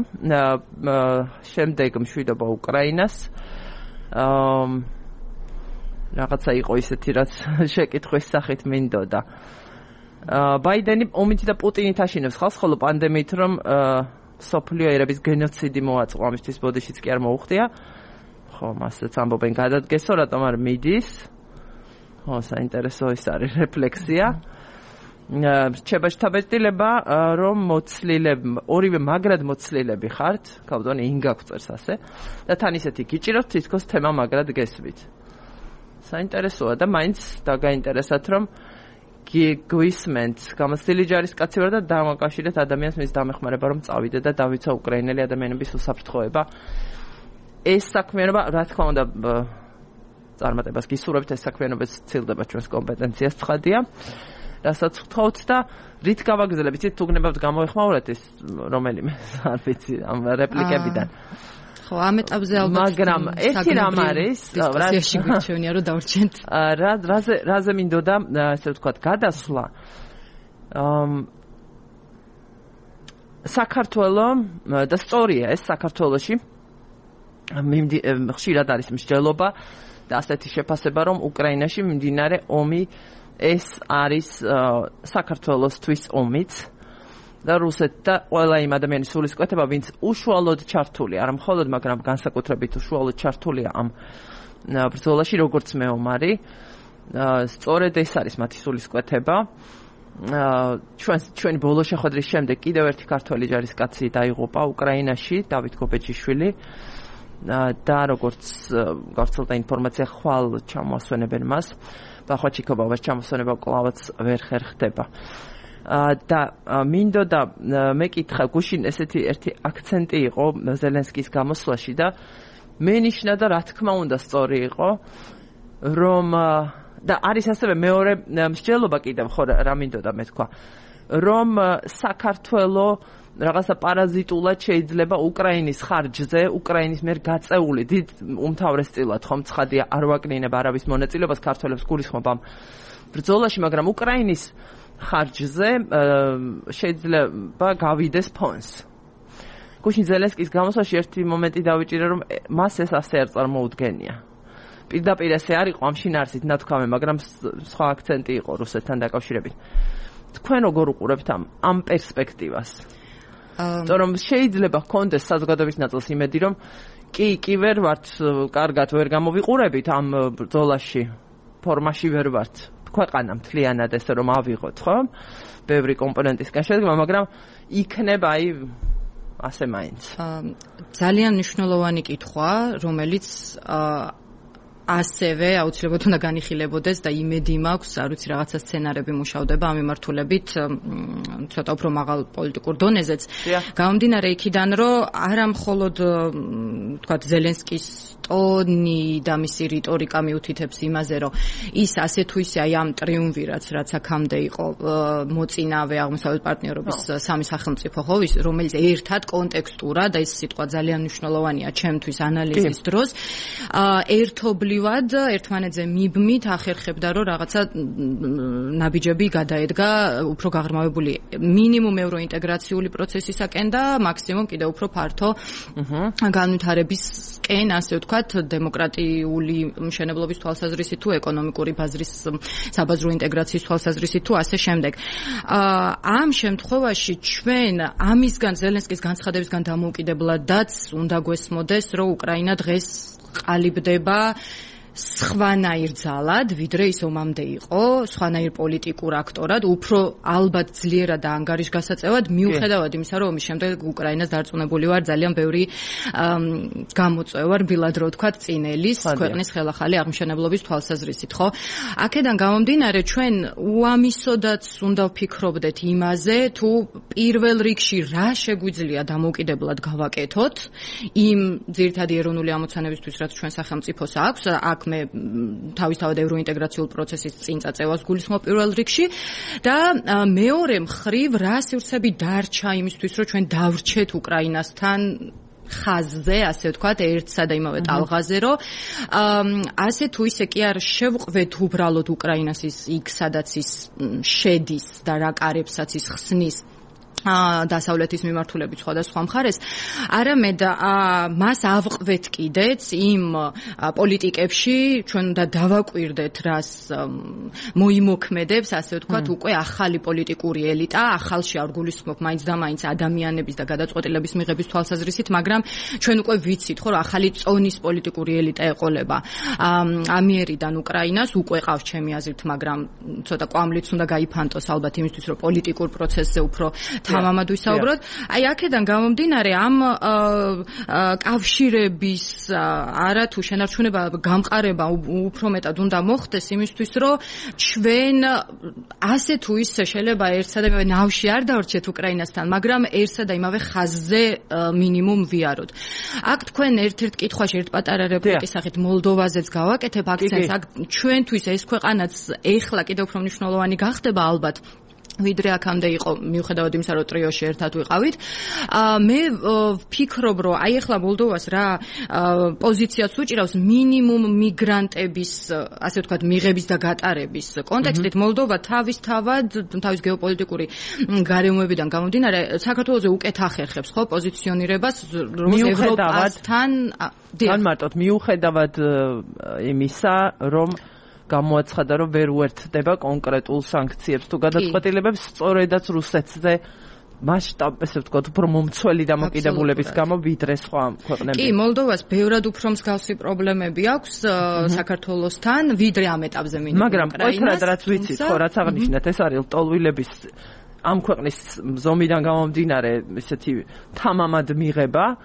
შემდეგ მშვიდობა უკრაინას. აა რაღაცა იყო ისეთი, რაც შეკითხვის სახით მინდოდა. ბაიდენი ომით და პუტინით აშინებს ხალხს, ხოლო პანდემიით რომ სოფლიო ერების გენოციდი მოაწყო, ამისთვის ბოდიშიც კი არ მოუხდია. ხო, მასეც ამბობენ გადადგესო, რატომ არ მიდის? ხო, საინტერესო ის არის რეფლექსია. რჩება შთაბეჭდილება, რომ მოცლილები, ორივე მაგრად მოცლილები ხართ, კავდონი ინგა გვწერს ასე, და თან ისეთი გიჭიროთ, თითქოს თემა მაგრად გესვით. საინტერესოა და მაინც დაგაინტერესათ, რომ გვისმენთ გამოცდილი ჯარისკაცი ვარ და დამაკავშირეთ ადამიანს მის დამეხმარება, რომ წავიდე და დავიცა უკრაინელი ადამიანების უსაფრთხოება. ეს საქმიანობა, რა თქმა უნდა, წარმატებას გისურვებთ, ეს საქმიანობა ცდილდება ჩვენს კომპეტენციას ცხადია. რასაც ვთხოვთ და რით გავაგრძელებ, იცით, თუ გნებავთ გამოეხმაურეთ ეს რომელიმე, არ ვიცი, ამ რეპლიკებიდან. ხო, ამ ეტაპზე ალბათ მაგრამ ერთი რამ არის, დისკუსიაში გვირჩევნია, რომ დავრჩენთ. რა რაზე რაზე მინდოდა, ასე ვთქვათ, გადასვლა. საქართველოს და სწორია ეს საქართველოში ხშირად არის მსჯელობა და ასეთი შეფასება, რომ უკრაინაში მიმდინარე ომი ეს არის საქართველოსთვის ომიც და რუსეთ და ყველა იმ ადამიანის სულისკვეთება, ვინც უშუალოდ ჩართულია, არა მხოლოდ, მაგრამ განსაკუთრებით უშუალოდ ჩართულია ამ ბრძოლაში, როგორც მეომარი. სწორედ ეს არის მათი სულისკვეთება. ჩვენ ჩვენი ბოლო შეხვედრის შემდეგ კიდევ ერთი ქართველი ჯარისკაცი დაიღუპა უკრაინაში, დავით გობეჯიშვილი. და როგორც გავრცელდა ინფორმაცია, ხვალ ჩამოასვენებენ მას. ბახვაჩიკოვას ჩამოსვენება კლავაც ვერ ხერხდება. და მინდოდა მეკითხა, გუშინ ესეთი ერთი აქცენტი იყო ზელენსკის გამოსვლაში და მენიშნა და რა თქმა უნდა სწორი იყო, რომ და არის ასევე მეორე მსჯელობა კიდევ ხო რა მინდოდა მე თქვა რომ საქართველო რაღაცა პარაზიტულად შეიძლება უკრაინის ხარჯზე, უკრაინის მიერ გაწეული დიდ უმთავრესწილად ხომ ცხადია არ ვაკნინება არავის მონაწილეობას ქართველებს გულისხმობ ამ ბრძოლაში, მაგრამ უკრაინის ხარჯზე შეიძლება გავიდეს ფონს. გუშინ ზელენსკის გამოსვლაში ერთი მომენტი დავიჭირე რომ მას ეს ასე არ წარმოუდგენია. პირდაპირ ესე არ იყო ამ შინაარსით ნათქვამი, მაგრამ სხვა აქცენტი იყო რუსეთთან დაკავშირებით. თქვენ როგორ უყურებთ ამ ამ პერსპექტივას? რომ შეიძლება ჰქონდეს საზოგადოების ნაწილს იმედი, რომ კი, კი ვერ ვართ, კარგად ვერ გამოვიყურებით ამ ბრძოლაში, ფორმაში ვერ ვართ. ქვეყანა მთლიანად ესე რომ ავიღოთ, ხო? ბევრი კომპონენტისგან შედგება, მაგრამ იქნება აი ასე მაინც. ძალიან მნიშვნელოვანი კითხვა, რომელიც ასევე აუცილებლად უნდა განიხილებოდეს და იმედი მაქვს, არ ვიცი, რაღაცა სცენარები მუშავდება ამ მიმართულებით ცოტა უფრო მაღალ პოლიტიკურ დონეზეც. გამომდინარე იქიდან, რომ არა მხოლოდ თქვათ ზელენსკის ტონი და მისი რიტორიკა მიუთითებს იმაზე, რომ ის ასე თუ ისე აი ამ ტრიუმვირატს, რაც აქამდე იყო მოწინავე აღმოსავლეთ პარტნიორობის სამი სახელმწიფო, ხო, რომელიც ერთად კონტექსტურად და ეს სიტყვა ძალიან მნიშვნელოვანია ჩემთვის ანალიზის დროს, ერთობლივად ერთმანეთზე მიბმით ახერხებდა, რომ რაღაცა ნაბიჯები გადაედგა უფრო გაღრმავებული მინიმუმ ევროინტეგრაციული პროცესისაკენ და მაქსიმუმ კიდევ უფრო ფართო განვითარებისკენ, ასე ვთქვათ, დემოკრატიული მშენებლობის თვალსაზრისით თუ ეკონომიკური ბაზრის საბაზრო ინტეგრაციის თვალსაზრისით თუ ასე შემდეგ. ამ შემთხვევაში ჩვენ ამისგან ზელენსკის განცხადებისგან დამოუკიდებლადაც უნდა გვესმოდეს, რომ უკრაინა დღეს ყალიბდება სხვანაირ ძალად, ვიდრე ის ომამდე იყო, სხვანაირ პოლიტიკურ აქტორად, უფრო ალბათ ძლიერად და ანგარიშგასაწევად, მიუხედავად იმისა, რომ ომის შემდეგ უკრაინას დარწმუნებული ვარ ძალიან ბევრი გამოწვევა, რბილად რო ვთქვათ, წინელის ქვეყნის ხელახალი აღმშენებლობის თვალსაზრისით, ხო? აქედან გამომდინარე, ჩვენ უამისოდაც უნდა ვფიქრობდეთ იმაზე, თუ პირველ რიგში რა შეგვიძლია დამოუკიდებლად გავაკეთოთ იმ ძირითადი ეროვნული ამოცანებისთვის, რაც ჩვენ სახელმწიფოს აქვს, აქ მე თავისთავად ევროინტეგრაციულ პროცესის წინ წაწევას გულისხმობ პირველ რიგში და მეორე მხრივ რა სივრცები დარჩა იმისთვის, რომ ჩვენ დავრჩეთ უკრაინასთან ხაზზე, ასე ვთქვათ, ერთსა და იმავე ტალღაზე, რომ ასე თუ ისე კი არ შევყვეთ უბრალოდ უკრაინას ის იქ, სადაც ის შედის და რა კარებსაც ის ხსნის დასავლეთის მიმართულებით სხვადასხვა მხარეს, არამედ მას ავყვეთ კიდეც იმ პოლიტიკებში, ჩვენ უნდა დავაკვირდეთ, რას მოიმოქმედებს, ასე ვთქვათ, უკვე ახალი პოლიტიკური ელიტა, ახალში არ გულისხმობ მაინც და მაინც ადამიანების და გადაწყვეტილების მიღების თვალსაზრისით, მაგრამ ჩვენ უკვე ვიცით, ხო, რომ ახალი წონის პოლიტიკური ელიტა ეყოლება ამიერიდან უკრაინას, უკვე ყავს ჩემი აზრით, მაგრამ ცოტა კვამლიც უნდა გაიფანტოს ალბათ იმისთვის, რომ პოლიტიკურ პროცესზე უფრო თამამად ვისაუბროთ. აი აქედან გამომდინარე ამ კავშირების არა თუ შენარჩუნება გამყარება უფრო მეტად უნდა მოხდეს იმისთვის, რომ ჩვენ ასე თუ ისე შეიძლება ერთსა და იმავე ნავში არ დავრჩეთ უკრაინასთან, მაგრამ ერთსა და იმავე ხაზზე მინიმუმ ვიაროთ. აქ თქვენ ერთ-ერთ კითხვაში ერთ პატარა რეპლიკის სახით მოლდოვაზეც გავაკეთებ აქცენტს. აქ ჩვენთვის ეს ქვეყანაც ეხლა კიდევ უფრო მნიშვნელოვანი გახდება ალბათ, ვიდრე აქამდე იყო, მიუხედავად იმისა, რომ ტრიოში ერთად ვიყავით. მე ვფიქრობ, რომ აი ახლა მოლდოვას რა პოზიციას უჭირავს მინიმუმ მიგრანტების, ასე ვთქვათ, მიღების და გატარების კონტექსტით. მოლდოვა თავისთავად, თავის გეოპოლიტიკური გარემოებიდან გამომდინარე, საქართველოზე უკეთ ახერხებს, ხო, პოზიციონირებას, რომ ევროპასთან განმარტოთ, მიუხედავად იმისა, რომ გამოაცხადა, რომ ვერ უერთდება კონკრეტულ სანქციებს თუ გადაწყვეტილებებს, სწორედაც რუსეთზე მასშტაბ, ესე ვთქვათ, უფრო მომცველი დამოკიდებულების გამო ვიდრე სხვა ქვეყნები. კი, მოლდოვას ბევრად უფრო მსგავსი პრობლემები აქვს საქართველოსთან, ვიდრე ამ ეტაპზე მინიმუმ. მაგრამ ყველგან რაც ვიცით, ხო, რაც აღნიშნეთ, ეს არის ლტოლვილების ამ ქვეყნის ზომიდან გამომდინარე, ესეთი თამამად მიღება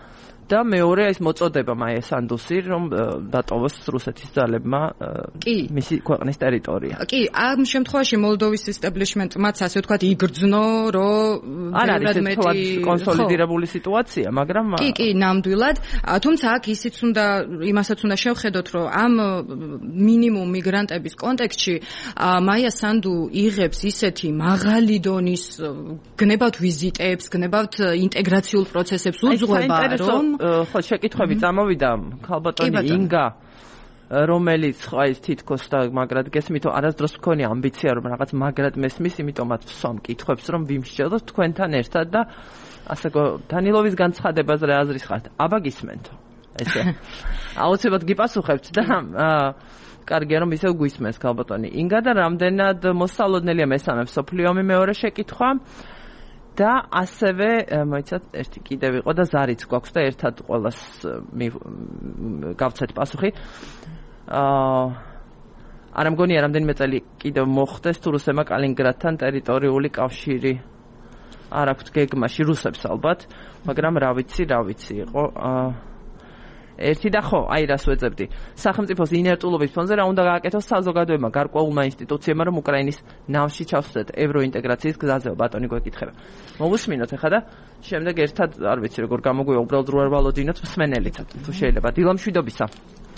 და მეორე ის მოწოდება მაია სანდუსი რომ დატოვოს რუსეთის ძალებმა მისი ქვეყნის ტერიტორია. კი, ამ შემთხვევაში მოლდოვის establishment-მაც ასე ვთქვათ იგრძნო, რომ არ არის მეტი კონსოლიდირებული სიტუაცია, მაგრამ კი, კი, ნამდვილად, თუმცა აქ ისიც უნდა იმასაც უნდა შევხედოთ, რომ ამ მინიმუმ მიგრანტების კონტექსტში მაია სანდუ იღებს ისეთი მაღალი დონის გნებავთ ვიზიტებს, გნებავთ ინტეგრაციულ პროცესებს უძღვება, რომ ხო, შეკითხვები წამოვიდა ქალბატონი ინგა, რომელიც აი თითქოს და მაგრად გესმით, არასდროს მქონია ამბიცია, რომ რაღაც მაგრად მესმის, იმიტომაც ვსვამ კითხვებს, რომ ვიმსჯელოთ თქვენთან ერთად და ასე დანილოვის განცხადებაზე რა აზრის ხართ? აბა გისმენთო. ესე. აუცილებლად გიპასუხებთ და კარგია რომ ისევ გვისმენს ქალბატონი ინგა და რამდენად მოსწავლოდნელია მესამე მსოფლიო ომი მეორე შეკითხვა. და ასევე მოიცათ ერთი კიდევ იყო და ზარიც გვაქვს და ერთად ყოველას გავცეთ პასუხი. აა არ მგონია რამდენიმე წელი კიდევ მოხდეს თუ რუსებმა კალინინგრადთან ტერიტორიული კავშირი არ აქვთ გეგმაში რუსებს ალბათ, მაგრამ რა ვიცი, რა ვიცი იყო აა ერთი და ხო, აი რას ვეძებდი. სახელმწიფოს ინერტულობის ფონზე რა უნდა გააკეთოს საზოგადოებმა, გარკვეულმა ინსტიტუციებმა, რომ უკრაინის ნავში ჩავსვათ ევროინტეგრაციის გზაზე, ბატონი გვეკითხება. მოვუსმინოთ ახლა და შემდეგ ერთად არ ვიცი როგორ გამოგვია, უბრალოდ რო არ ვალოდინოთ მსმენელით, თუ შეიძლება. დილა მშვიდობისა.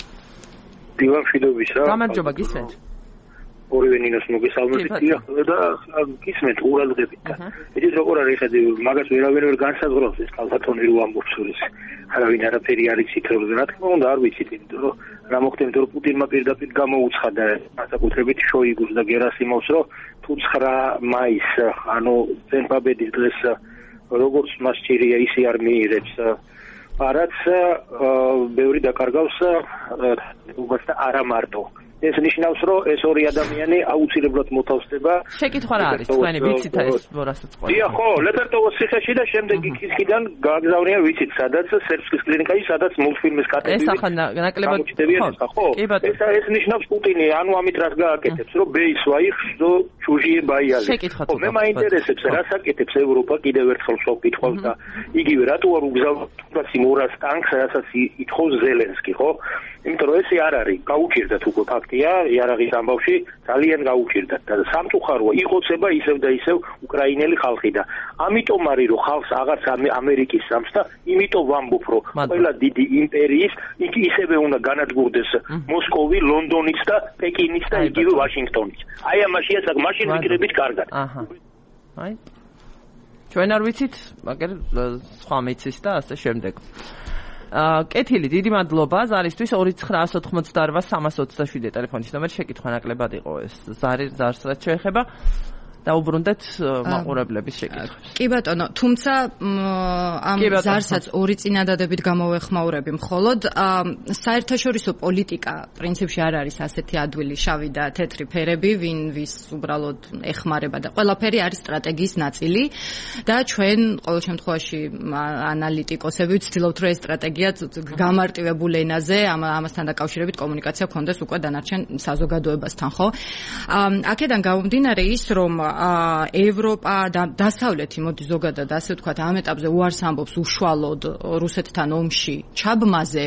დილა მშვიდობისა. გამარჯობა, გისმენთ. ორივე ნინოს მოგესალმებით და გისმენთ ყურადღებით. იცით როგორ არის ხედი, მაგას ვერავინ ვერ განსაზღვრავს ეს ქალბატონი რო ამბობს ის. არავინ არაფერი არ იცით რომ რა თქმა უნდა არ ვიცით, იმიტომ რომ რა მოხდა, იმიტომ რომ პუტინმა პირდაპირ გამოუცხადა განსაკუთრებით შოიგუს და გერასიმოვს, რომ თუ ცხრა მაისს, ანუ წელფაბედის დღეს როგორც მას ჭირია ისე არ მიიღებს პარადს, ბევრი დაკარგავს უგას და არა მარტო. ეს ნიშნავს, რომ ეს ორი ადამიანი აუცილებლად მოთავსდება. შეკითხვა რა არის? თქვენი ვიცით ეს რასაც ყვება. დიახ, ხო, ლეპერტოვოს ციხეში და შემდეგ იქიდან გააგზავნია ვიცით, სადაც სერბსკის კლინიკაში, სადაც მულტფილმის კატები. ეს ახლა ნაკლებად ხო. ეს ეს ნიშნავს პუტინი, ანუ ამით რას გააკეთებს, რომ ბეის ვაიხშო ჩუჟიე ბაიალე. ხო, მე მაინტერესებს, რას აკეთებს ევროპა კიდევ ერთხელ შევ კითხავს და იგივე რატო არ უგზავნოს იმ ორას ტანკს, რასაც ითხოვს ზელენსკი, ხო? იმიტომ რომ ესე არ არის, გაუჭირდათ უკვე ფაქტია, იარაღის ამბავში ძალიან გაუჭირდათ და სამწუხაროა, იყოცება ისევ და ისევ უკრაინელი ხალხი და ამიტომ არის რომ ხალხს აღარც ამერიკის სამს და იმიტომ ვამბობ რომ ყველა დიდი იმპერიის იქ ისევე უნდა განადგურდეს მოსკოვი, ლონდონიც და პეკინიც და იგივე ვაშინგტონიც. აი ამაშია საკ მაშინ ვიკრებით კარგად. აჰა. აი. ჩვენ არ ვიცით, მაგრამ სხვა მეცის და ასე შემდეგ. აა კეთილი, დიდი მადლობა ზარისთვის ორი ცხრა ოთხმოცდაოთხ სამას ოცდაშვიდი ტელეფონის ნომერი შეკითხვა ნაკლებად იყო ეს ზარი ზარს რაც შეეხება დაუბრუნდეთ მაყურებლების შეკითხვებს. კი ბატონო, თუმცა ამ ზარსაც ორი წინადადებით გამოვეხმაურები მხოლოდ საერთაშორისო პოლიტიკა პრინციპში არ არის ასეთი ადვილი შავი და თეთრი ფერები, ვინ ვის უბრალოდ ეხმარება და ყველაფერი არის სტრატეგიის ნაწილი და ჩვენ ყოველ შემთხვევაში ანალიტიკოსები ვცდილობთ რომ ეს სტრატეგია გამარტივებულ ენაზე ამასთან დაკავშირებით კომუნიკაცია გქონდეს უკვე დანარჩენ საზოგადოებასთან, ხო? აქედან გამომდინარე ის რომ ევროპა და დასავლეთი მოდი ზოგადად ასე ვთქვათ ამ ეტაპზე უარს ამბობს უშუალოდ რუსეთთან ომში ჩაბმაზე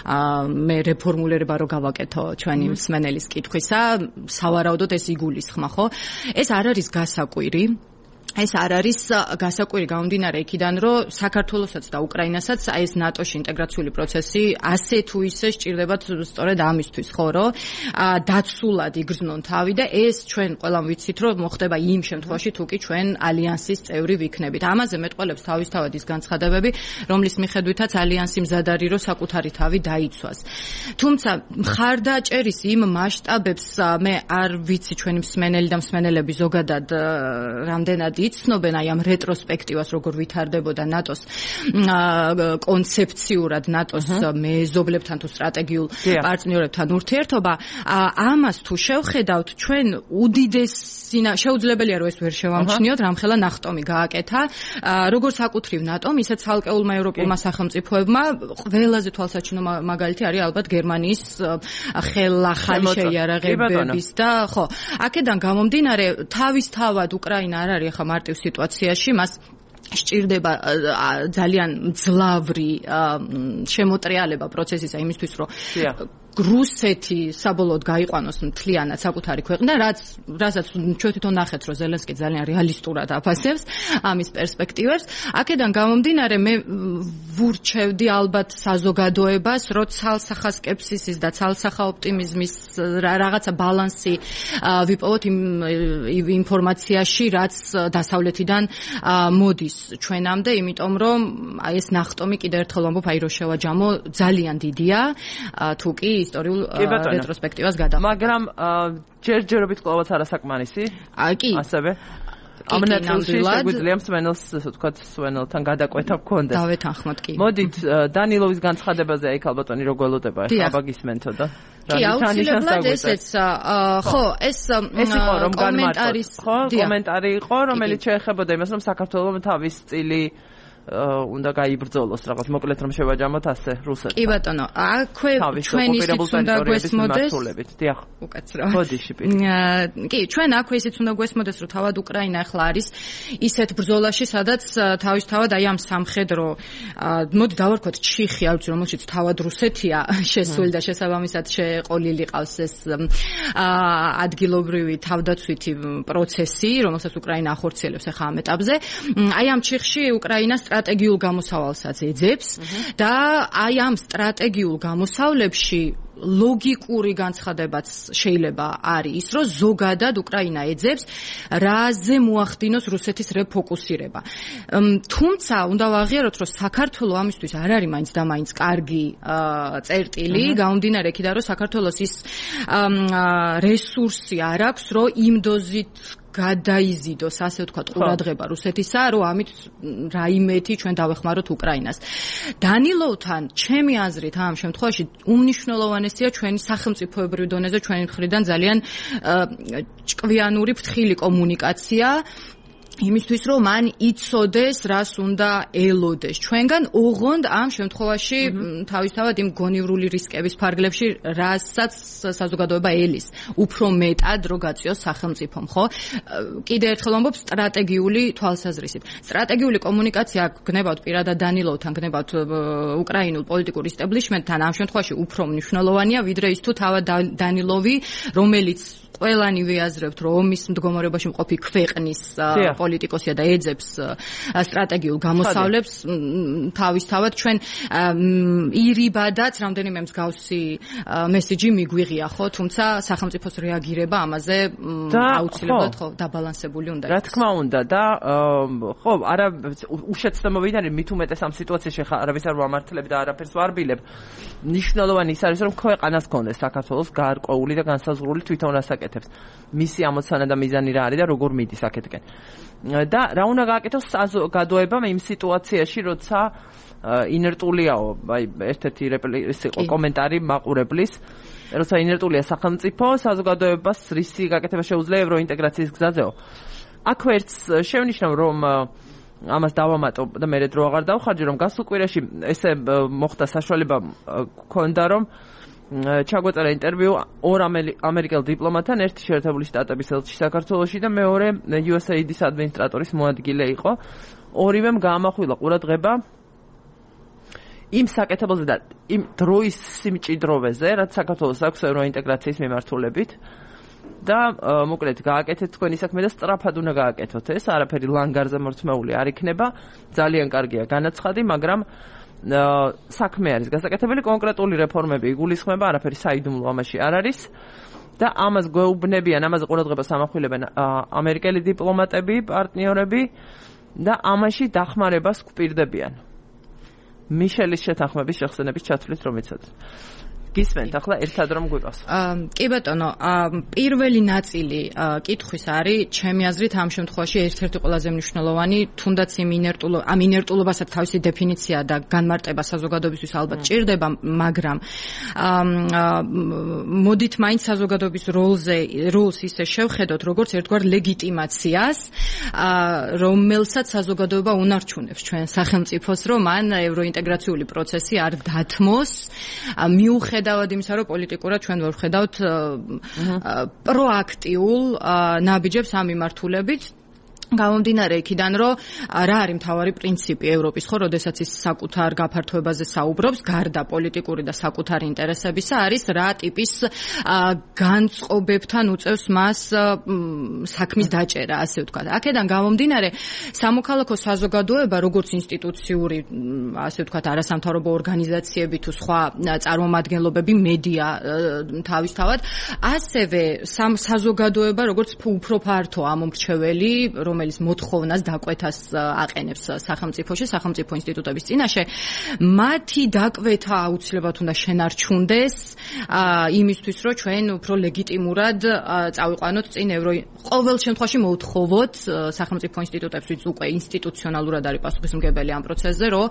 მე რეფორმულირება რო გავაკეთო ჩვენი მსმენელის კითხვისა სავარაუდოდ ეს იგულისხმა ხო ეს არ არის გასაკვირი ეს არ არის გასაკვირი გამომდინარე იქიდან რომ საქართველოსაც და უკრაინასაც აი ეს ნატოში ინტეგრაციული პროცესი ასე თუ ისე სჭირდებათ სწორედ ამისთვის ხო რომ დაცულად იგრძნონ თავი და ეს ჩვენ ყველამ ვიცით რომ მოხდება იმ შემთხვევაში თუ კი ჩვენ ალიანსის წევრი ვიქნებით ამაზე მეტყველებს თავისთავად ის განცხადებები რომლის მიხედვითაც ალიანსი მზად არის რომ საკუთარი თავი დაიცვას თუმცა მხარდაჭერის იმ მასშტაბებს მე არ ვიცი ჩვენი მსმენელი და მსმენელები ზოგადად რამდენად იცნობენ აი ამ რეტროსპექტივას როგორ ვითარდებოდა ნატოს კონცეფციურად ნატოს მეზობლებთან თუ სტრატეგიულ პარტნიორებთან ურთიერთობა ამას თუ შევხედავთ ჩვენ უდიდესი შეუძლებელია რომ ეს ვერ შევამჩნიოთ რამხელა ნახტომი გააკეთა როგორც საკუთრივ ნატომ ისე ცალკეულმა ევროპულმა სახელმწიფოებმა ყველაზე თვალსაჩინო მაგალითი არის ალბათ გერმანიის ხელახალი შეიარაღებების და ხო აქედან გამომდინარე თავისთავად უკრაინა არ არის ახლა მარტივ სიტუაციაში მას სჭირდება ძალიან მძლავრი შემოტრიალება პროცესისა იმისთვის, რომ რუსეთი საბოლოოდ გაიყვანოს მთლიანად საკუთარი ქვეყნა, რაც რასაც ჩვენ თვითონ ნახეთ, რომ ზელენსკი ძალიან რეალისტურად აფასებს ამის პერსპექტივებს. აქედან გამომდინარე, მე ვურჩევდი ალბათ საზოგადოებას, რომ ცალსახა სკეპსისის და ცალსახა ოპტიმიზმის რაღაცა ბალანსი ვიპოვოთ იმ ინფორმაციაში, რაც დასავლეთიდან მოდის ჩვენამდე, იმიტომ რომ აი ეს ნახტომი კიდევ ერთხელ ვამბობ, აი რო შევაჯამო, ძალიან დიდია, თუ კი ისტორიულ რეტროსპექტივას გადავ. მაგრამ ჯერჯერობით კვლავაც არასაკმარისი? კი. ასევე ამ ნაწილში შეგვიძლია მსმენელს, ვთქვათ, მსმენელთან გადაკვეთა გქონდეს. დავეთანხმოთ კი. მოდით დანილოვის განცხადებაზე აი ქალბატონი რო გველოდება, ხაბა გისმენთო და კი, აუცილებლად ესეც ხო, ეს კომენტარის კომენტარი იყო, რომელიც შეეხებოდა იმას, რომ საქართველოს თავის წილი უნდა გაიბრძოლოს რაღაც მოკლედ რომ შევაჯამოთ ასე რუსეთს. კი ბატონო, აქვე ჩვენ ისიც უნდა გვესმოდეს. დიახ. უკაცრავად. ბოდიში პიტ. კი, ჩვენ აქვე ისიც უნდა გვესმოდეს, რომ თავად უკრაინა ახლა არის ისეთ ბრძოლაში, სადაც თავისთავად აი ამ სამხედრო მოდი დავარქვათ ჩიხი, არ ვიცი რომელშიც თავად რუსეთია შესული და შესაბამისად შეყოლილი ყავს ეს ადგილობრივი თავდაცვითი პროცესი, რომელსაც უკრაინა ახორციელებს ახლა ამ ეტაპზე. აი ამ ჩიხში უკრაინას სტრატეგიულ გამოსავალსაც ეძებს და აი ამ სტრატეგიულ გამოსავლებში ლოგიკური განცხადებაც შეიძლება არის ის, რომ ზოგადად უკრაინა ეძებს რაზე მოახდინოს რუსეთის რეფოკუსირება. თუმცა უნდა ვაღიაროთ, რომ საქართველოს ამისთვის არ არის მაინც და მაინც კარგი წერტილი, გამომდინარე იქიდან, რომ საქართველოს ის რესურსი არ აქვს, რომ იმ დოზით გადაიზიდოს, ასე ვთქვათ, ყურადღება რუსეთისა, რომ ამით რაიმეთი ჩვენ დავეხმაროთ უკრაინას. დანილოვთან, ჩემი აზრით, ამ შემთხვევაში უმნიშვნელოვანესია ჩვენი სახელმწიფოებრივ დონეზე ჩვენი მხრიდან ძალიან ჭკვიანური ფრთხილი კომუნიკაცია. იმისთვის რომ მან იცოდეს რას უნდა ელოდეს ჩვენგან, ოღონდ ამ შემთხვევაში თავისთავად იმ გონივრული რისკების ფარგლებში, რასაც საზოგადოება ელის, უფრო მეტად რო გაწიოს სახელმწიფომ, ხო? კიდე ერთხელ ვამბობ, სტრატეგიული თვალსაზრისით. სტრატეგიული კომუნიკაცია გნებავთ პირადად დანილოვთან, გნებავთ უკრაინულ პოლიტიკურ ისტაბლიშმენტთან, ამ შემთხვევაში უფრო მნიშვნელოვანია, ვიდრე ის თუ თავად დანილოვი, რომელიც ყველანი ვიაზრებთ, რომ ომის მდგომარეობაში მყოფი ქვეყნის პოლიტიკოსია და ეძებს სტრატეგიულ გამოსავლებს, თავისთავად ჩვენ ირიბადაც რამდენიმე მსგავსი მესიჯი მიგვიღია, ხო, თუმცა სახელმწიფოს რეაგირება ამაზე აუცილებლად ხო დაბალანსებული უნდა იყოს. რა თქმა უნდა და ხო, არა უშეცდომობიდან მით უმეტეს ამ სიტუაციაში ხა არავის არ ვამართლებ და არაფერს ვარბილებ. მნიშვნელოვანი ის არის, რომ ქვეყანას გქონდეს საქართველოს გარკვეული და განსაზღვრული თვითონ რასაკეთებს. მისი ამოცანა და მიზანი რა არის და როგორ მიდის აქეთკენ. და რა უნდა გააკეთოს საზოგადოებამ იმ სიტუაციაში, როცა ინერტულიაო, აი ერთ-ერთი რეპლიკის იყო კომენტარი მაყურებლის, როცა ინერტულია სახელმწიფო, საზოგადოებას რისი გაკეთება შეუძლია ევროინტეგრაციის გზაზეო. აქვე ერთს შევნიშნავ, რომ ამას დავამატო და მე დრო აღარ დავხარჯე, რომ გასულ კვირაში ესე მოხდა საშუალება გქონდა, რომ ჩაგვეწერა ინტერვიუ ორ ამერიკელ დიპლომატთან, ერთი შეერთებული შტატების ელჩი საქართველოში და მეორე იუ ეს έი დის ადმინისტრატორის მოადგილე იყო. ორივემ გაამახვილა ყურადღება იმ საკეთებელზე და იმ დროის სიმჭიდროვეზე, რაც საქართველოს აქვს ევროინტეგრაციის მიმართულებით. და მოკლედ გააკეთეთ თქვენი საქმე და სწრაფად უნდა გააკეთოთ ეს, არაფერი ლანგარზე მორთმეული არ იქნება, ძალიან კარგია განაცხადი, მაგრამ საქმე არის გასაკეთებელი, კონკრეტული რეფორმები იგულისხმება, არაფერი საიდუმლო ამაში არ არის და ამას გვეუბნებიან, ამაზე ყურადღებას ამახვილებენ ამერიკელი დიპლომატები, პარტნიორები და ამაში დახმარებას გვპირდებიან. მიშელის შეთანხმების შეხსენების ჩათვლით რომ იცოდეთ. გისმენთ ახლა ერთად რომ გვიყავს. კი ბატონო, პირველი ნაწილი კითხვის არის, ჩემი აზრით ამ შემთხვევაში ერთ-ერთი ყველაზე მნიშვნელოვანი, თუნდაც იმ ინერტულო, ამ ინერტულობასაც თავისი დეფინიცია და განმარტება საზოგადოებისთვის ალბათ ჭირდება, მაგრამ მოდით მაინც საზოგადოების როლზე, როლს ისე შევხედოთ, როგორც ერთგვარ ლეგიტიმაციას, რომელსაც საზოგადოება უნარჩუნებს ჩვენ სახელმწიფოს, რომ მან ევროინტეგრაციული პროცესი არ დათმოს, მიუხედავად ხედავად იმისა, რომ პოლიტიკურად ჩვენ ვერ ვხედავთ პროაქტიულ ნაბიჯებს ამ მიმართულებით. გამომდინარე იქიდან, რომ რა არის მთავარი პრინციპი ევროპის, ხო, როდესაც ის საკუთარ გაფართოებაზე საუბრობს, გარდა პოლიტიკური და საკუთარი ინტერესებისა, არის რა ტიპის განწყობებთან უწევს მას საქმის დაჭერა, ასე ვთქვათ. აქედან გამომდინარე, სამოქალაქო საზოგადოება, როგორც ინსტიტუციური, ასე ვთქვათ, არასამთავრობო ორგანიზაციები თუ სხვა წარმომადგენლობები, მედია თავისთავად, ასევე საზოგადოება, როგორც უფრო ფართო ამომრჩეველი, რომელიც მოთხოვნას დაკვეთას აყენებს სახელმწიფოში, სახელმწიფო ინსტიტუტების წინაშე, მათი დაკვეთა აუცილებლად უნდა შენარჩუნდეს იმისთვის, რომ ჩვენ უფრო ლეგიტიმურად წავიყვანოთ წინ ევრო. ყოველ შემთხვევაში მოუთხოვოთ სახელმწიფო ინსტიტუტებს, ვინც უკვე ინსტიტუციონალურად არის პასუხისმგებელი ამ პროცესზე, რომ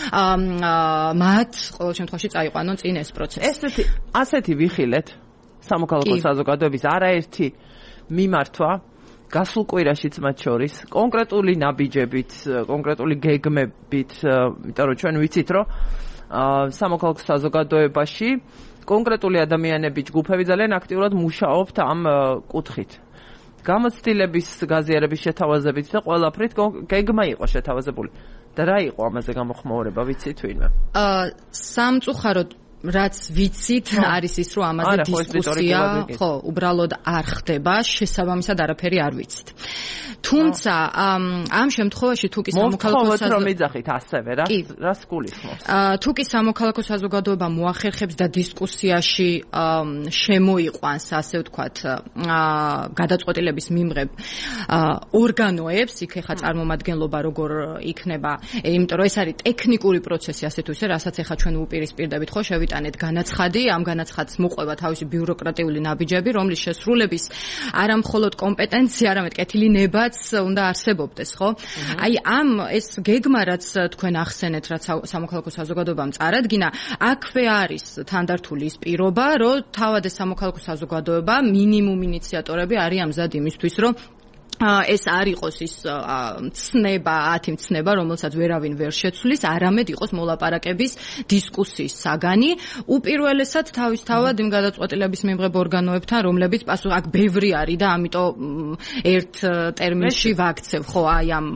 მათ ყოველ შემთხვევაში წაიყვანონ წინ ეს პროცესი. ესეთი ასეთი ვიხილეთ სამოქალაქო საზოგადოების არაერთი მიმართვა გასულ კვირაშიც მათ შორის კონკრეტული ნაბიჯებით, კონკრეტული გეგმებით, იმიტომ რომ ჩვენ ვიცით, რომ სამოქალაქო საზოგადოებაში კონკრეტული ადამიანები, ჯგუფები ძალიან აქტიურად მუშაობთ ამ კუთხით. გამოცდილების გაზიარების შეთავაზებით და ყველაფრით გეგმა იყო შეთავაზებული. და რა იყო ამაზე გამოხმაურება, ვიცით ვინმე? აა სამწუხაროდ რაც ვიცით არის ის, რომ ამაზე დისკუსია, ხო, უბრალოდ არ ხდება, შესაბამისად არაფერი არ ვიცით. თუმცა ამ შემთხვევაში თუ კი სამოქალაქო საზოგადოება რომ ეძახით ასევე რა რას გულისხმობს? თუ კი სამოქალაქო საზოგადოება მოახერხებს და დისკუსიაში შემოიყვანს, ასე ვთქვათ, გადაწყვეტილების მიმღებ ორგანოებს, იქ ეხა წარმომადგენლობა როგორ იქნება, იმიტომ რომ ეს არის ტექნიკური პროცესი, ასე თუ ისე, რასაც ეხა ჩვენ უპირისპირდებით, ხო, შევიტანეთ განაცხადი, ამ განაცხადს მოყვება თავისი ბიუროკრატიული ნაბიჯები, რომლის შესრულების არა მხოლოდ კომპეტენცია, არამედ კეთილი ნებაც უნდა არსებობდეს, ხო? აი ამ ეს გეგმა, რაც თქვენ ახსენეთ, რაც სამოქალაქო საზოგადოებამ წარადგინა, აქვე არის თანდართული ის პირობა, რომ თავად ეს სამოქალაქო საზოგადოება მინიმუმ ინიციატორები არიან მზად იმისთვის, რომ ეს არ იყოს ის ცნება, ათი ცნება, რომელსაც ვერავინ ვერ შეცვლის, არამედ იყოს მოლაპარაკების დისკუსიის საგანი, უპირველესად თავისთავად იმ გადაწყვეტილების მიმღებ ორგანოებთან, რომლებიც პასუხ აქ ბევრი არის და ამიტომ ერთ ტერმინში ვაქცევ, ხო, აი ამ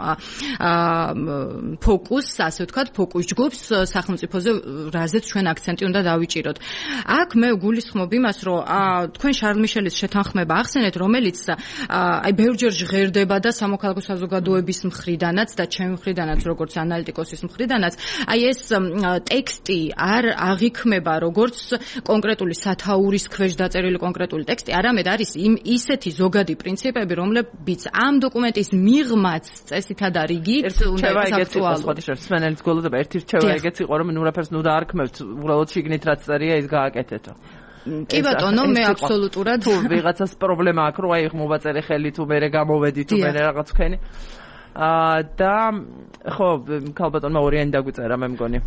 ფოკუსს, ასე ვთქვათ, ფოკუს ჯგუფს სახელმწიფოზე, რაზეც ჩვენ აქცენტი უნდა დავიჭიროთ. აქ მე გულისხმობ იმას, რომ თქვენ შარლ მიშელის შეთანხმება ახსენეთ, რომელიც აი ბევრჯერ ღერდება და სამოქალაქო საზოგადოების მხრიდანაც და ჩემი მხრიდანაც, როგორც ანალიტიკოსის მხრიდანაც, აი ეს ტექსტი არ აღიქმება როგორც კონკრეტული სათაურის ქვეშ დაწერილი კონკრეტული ტექსტი, არამედ არის იმ ისეთი ზოგადი პრინციპები, რომლებიც ამ დოკუმენტის მიღმაც წესითა და რიგით უნდა აქტუალური. სვენელის გოლოდება ერთი რჩევა ეგეც იყო, რომ ნუ რაფერს ნუ დაარქმევთ, უბრალოდ შიგნით რაც წერია ის გააკეთეთო. კი ბატონო, მე აბსოლუტურად თუ ვიღაცას პრობლემა აქვს, რომ აი მოვაწერე ხელი თუ მე გამოვედი თუ მე რაღაც ვქენი. აა და ხო, ქალბატონმა ორიანი დაგვიწერა, მე მგონი.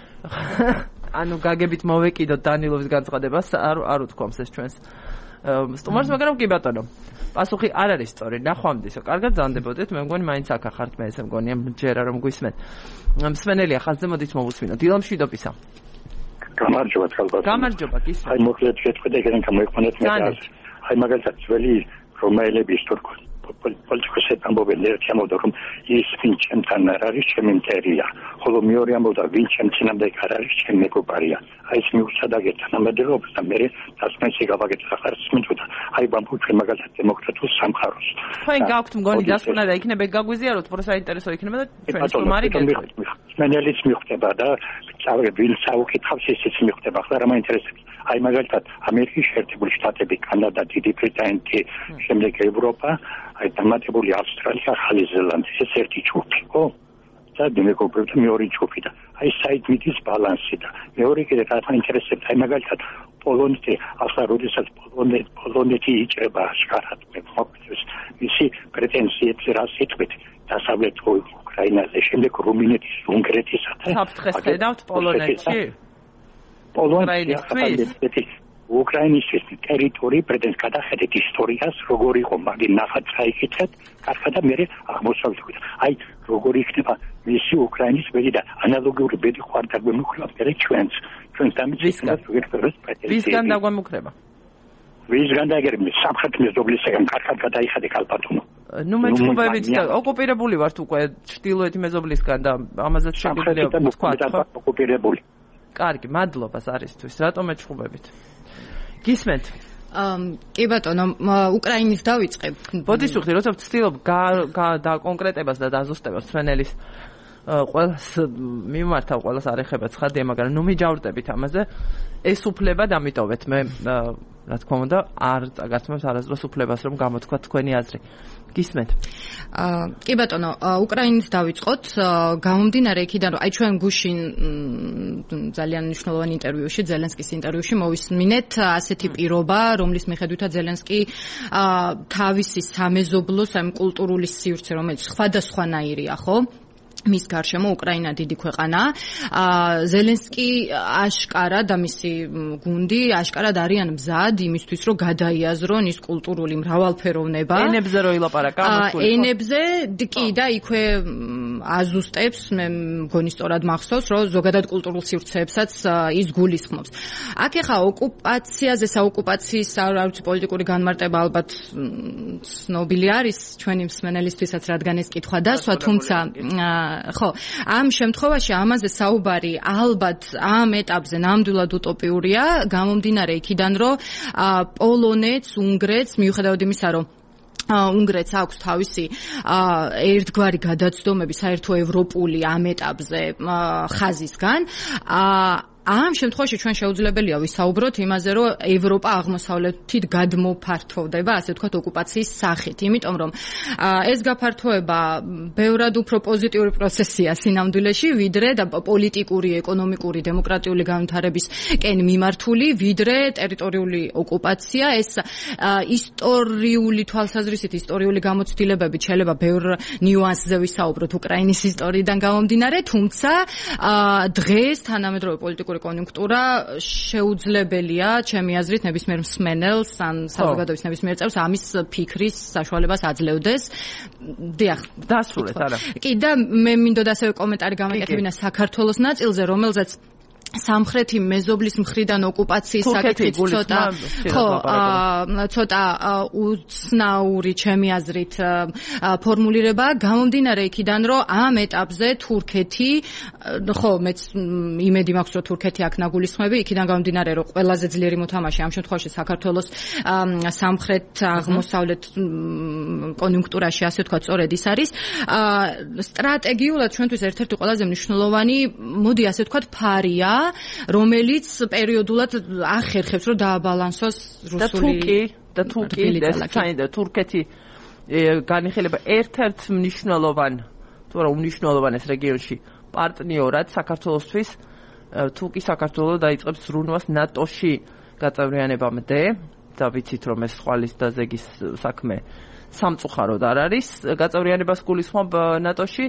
ანუ გაგებით მოვეკიდოთ დანილოვის განცხადებას, არ არ უთქვამს ეს ჩვენს სტუმარს, მაგრამ კი ბატონო. პასუხი არ არის სწორი, ნახვამდისო. კარგად ზანდებოდეთ, მე მგონი მაინც აქ ახართ, მე ესე მგონია, ჯერა რომ გვისმენთ. მსმენელია ხაზზე, მოდით მოვუსმინოთ. დილა მშვიდობისა. გამარჯობა თალბატონო. გამარჯობა გისმენთ. აი მოკლედ შეწყვეტე ეგრენ გამოიყვანეთ მე და აი მაგალითად ძველი რომაელების თურქ პოლიტიკოსები ამბობენ ერთი ამბობდა რომ ის ვინ ჩემთან არ არის ჩემი მტერია, ხოლო მეორე ამბობდა ვინ ჩემ წინამდე არ არის ჩემი მეგობარია. აი ეს მიუცადაგეთ თანამედროვეობას და მე დასმენში გავაკეთე ახარს მინდოდა აი ვამბობ ჩვენ მაგალითად დემოკრატიულ სამყაროს. თქვენ გაქვთ მგონი დასკვნა და იქნება გაგვიზიაროთ, უფრო საინტერესო იქნება და ჩვენ სტუმარი გეტყვით. მენელიც მიხვდება და წავე ვინ საუკითხავს ისიც მიხვდება, ხლა რა მაინტერესებს. აი მაგალითად ამერიკის შეერთებული შტატები, კანადა, დიდი ბრიტანეთი, შემდეგ ევროპა, აი დამატებული ავსტრალია, ახალი ზელანდია, ეს ერთი ჯგუფი, ხო? და მეგობრებთან მეორე ჯგუფი და აი საიდმიტის ბალანსი და მეორე კიდე რა მაინტერესებს, აი მაგალითად პოლონეთი, ახლა როდესაც პოლონეთი პოლონეთი იჭრება შკარად მე მოგვიწევს მისი პრეტენზიებს რას იტყვით დასავლეთ უკრაინაზე, შემდეგ რუმინეთის, უნგრეთისა და საფრთხეს ხედავთ პოლონეთში? პოლონეთი უკრაინისთვის ტერიტორია პრეტენზ გადახედეთ ისტორიას, როგორ იყო მაგ ნახატ წაიკითხეთ, კარგად და მე აღმოსავლეთ. აი როგორ იქნება მისი უკრაინის ბედი და ანალოგიური ბედი ხარ დაგვემუქრება მე ჩვენს ჩვენს დამიჯერებას ვიგერფეროს პრეტენზიები. ვისგან დაგვემუქრება? ვის განაგერმის სამხრეთ მეზობლისგან კარგად გადაიხადე ქალბატონო. ნუ მეწყობებით და ოკუპირებული ვართ უკვე ჩრდილოეთი მეზობლისგან და ამაზეც შეგვიძლია ვთქვა ოკუპირებული. კარგი, მადლობა ზარისთვის. რატომ მეწყობებით? გისმენთ? კი ბატონო, უკრაინის დავიწყებ. ბოდიშ ვხდი, როცა ვცდილობ და კონკრეტებას და დაზუსტებას ფრენელის ყველას მიმართავ, ყველას არ ეხება ცხადია, მაგრამ ნუ მიჯავრდებით ამაზე. ეს უფლება დამიტოვეთ მე რა თქმა უნდა არ წაგაცმევს არასდროს უფლებას რომ გამოთქვა თქვენი აზრი. გისმენთ? კი ბატონო, უკრაინის დავიწყოთ. გამომდინარე იქიდან რომ აი ჩვენ გუშინ ძალიან მნიშვნელოვანი ინტერვიუში, ზელენსკის ინტერვიუში მოვისმინეთ ასეთი პირობა, რომლის მიხედვითაც ზელენსკი თავისი სამეზობლოს, ამ კულტურული სივრცე, რომელიც სხვადასხვანაირია, ხო? მის გარშემო უკრაინა დიდი ქვეყანაა. ზელენსკი აშკარად და მისი გუნდი აშკარად არიან მზად იმისთვის, რომ გადაიაზრონ ის კულტურული მრავალფეროვნება. ენებზე რო ილაპარაკა ამასული. ენებზე კი და იქვე აზუსტებს, მე მგონი სწორად მახსოვს, რომ ზოგადად კულტურულ სივრცეებსაც ის გულისხმობს. აქ ახლა ოკუპაციაზე, საოკუპაციის არ ვიცი პოლიტიკური განმარტება ალბათ ცნობილი არის ჩვენი მსმენელისთვისაც, რადგან ეს კითხვა დასვა, თუმცა ხო, ამ შემთხვევაში ამაზე საუბარი ალბათ ამ ეტაპზე ნამდვილად უტოპიურია, გამომდინარე იქიდან, რომ პოლონეთს, უნგრეთს, მიუხედავად იმისა, რომ უნგრეთს აქვს თავისი ერთგვარი გადაცდომები საერთო ევროპული ამ ეტაპზე ხაზისგან, ამ შემთხვევაში ჩვენ შეუძლებელია ვისაუბროთ იმაზე, რომ ევროპა აღმოსავლეთით გადმოფართოვდება, ასე ვთქვათ, ოკუპაციის სახით. იმიტომ რომ ეს გაფართოება ბევრად უფრო პოზიტიური პროცესია სინამდვილეში, ვიდრე და პოლიტიკური, ეკონომიკური, დემოკრატიული განვითარებისკენ მიმართული, ვიდრე ტერიტორიული ოკუპაცია. ეს ისტორიული თვალსაზრისით, ისტორიული გამოცდილებებით შეიძლება ბევრ ნიუანსზე ვისაუბროთ უკრაინის ისტორიიდან გამომდინარე, თუმცა დღეს თანამედროვე პოლიტიკური კონიუნქტურა შეუძლებელია, ჩემი აზრით, ნებისმიერ მსმენელს ან საზოგადოების ნებისმიერ წევრს ამის ფიქრის საშუალებას აძლევდეს. დიახ, დასრულეთ, არა. კი და მე მინდოდა ასევე კომენტარი გამეკეთებინა საქართველოს ნაწილზე, რომელზეც სამხრეთი მეზობლის მხრიდან ოკუპაციის საკითხით ცოტა ხო ცოტა უცნაური ჩემი აზრით ფორმულირება გამომდინარე იქიდან რომ ამ ეტაპზე თურქეთი ხო მეც იმედი მაქვს რომ თურქეთი აქ ნაგულისხმები იქიდან გამომდინარე რომ ყველაზე ძლიერი მოთამაშე ამ შემთხვევაში საქართველოს სამხრეთ აღმოსავლეთ კონიუნქტურაში ასე ვთქვათ სწორედ ის არის სტრატეგიულად ჩვენთვის ერთ-ერთი ყველაზე მნიშვნელოვანი მოდი ასე ვთქვათ ფარია რომელიც პერიოდულად ახერხებს რომ დააბალანსოს რუსული და თურქი და თურქეთი განიხილება ერთ-ერთ მნიშვნელოვან თუ არა უმნიშვნელოვანეს რეგიონში პარტნიორად საქართველოსთვის თუ კი საქართველო დაიწყებს ზრუნვას ნატოში გაწევრიანებამდე და ვიცით რომ ეს ხვალის და ზეგის საქმე სამწუხაროდ არ არის გაწევრიანებას გულისხმობ ნატოში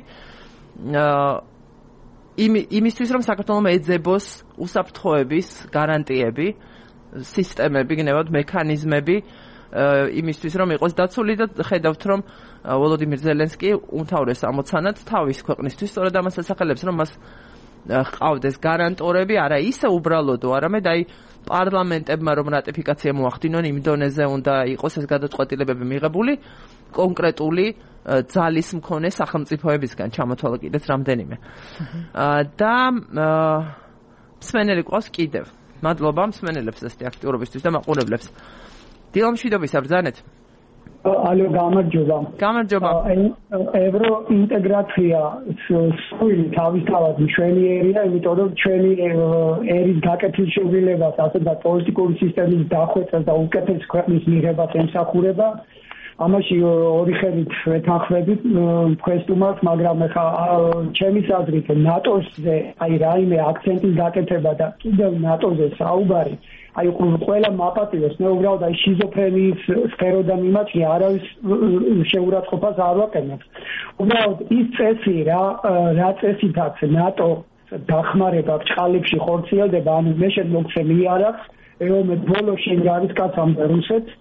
იმისთვის რომ საქართველოს ეძებოს უსაფრთხოების გარანტიები, სისტემები, გნებავთ მექანიზმები იმისთვის რომ იყოს დაცული და ხედავთ რომ ვოლოდიმირ ზელენსკი უმთავრეს ამოცანად თავის ქვეყნისთვის სწორედ ამას ასახელებს რომ მას ყავდეს გარანტორები, არა ისე უბრალოდო, არამედ აი პარლამენტებმა რომ რატიფიკაცია მოახდინონ იმ დონეზე უნდა იყოს ეს გადაწყვეტილებები მიღებული კონკრეტული ძალის მქონე სახელმწიფოებისგან ჩამოთვალა კიდეც რამდენიმე. და მსმენელი ყავს კიდევ. მადლობა მსმენელებს ესეთი აქტიურობისთვის და მაყურებლებს. დილამშვიდობის აბრძანეთ. ალო გამარჯობა. გამარჯობა. ევრო ინტეგრაცია სული თავისთავად მშვენიერია, იმიტომ რომ ჩვენი ერის გაკეთილ შეუძლებას, ასე და პოლიტიკური სისტემის დახვეწას და უკეთეს ქვეყნის მიღებას ემსახურება. ამაში ორი ხედით ვეთანხმებით მქვესტუმარს, მაგრამ ხა ჩემის აზრით ნატოზე აი რაიმე აქცენტის გაკეთება და კიდევ ნატოზე საუბარი აი ყველა მაპატიოს მე უბრალოდ აი შიზოფრენიის სფეროდან მიმაჩნია არავის შეურაცხყოფას არ ვაკეთებ. უბრალოდ ის წესი რა რა წესითაც ნატო დახმარება ბჭყალებში ხორციელდება, ანუ მე შემოგცემი არახს, ეომე ბოლოს შენ გარისკაცამდე რუსეთს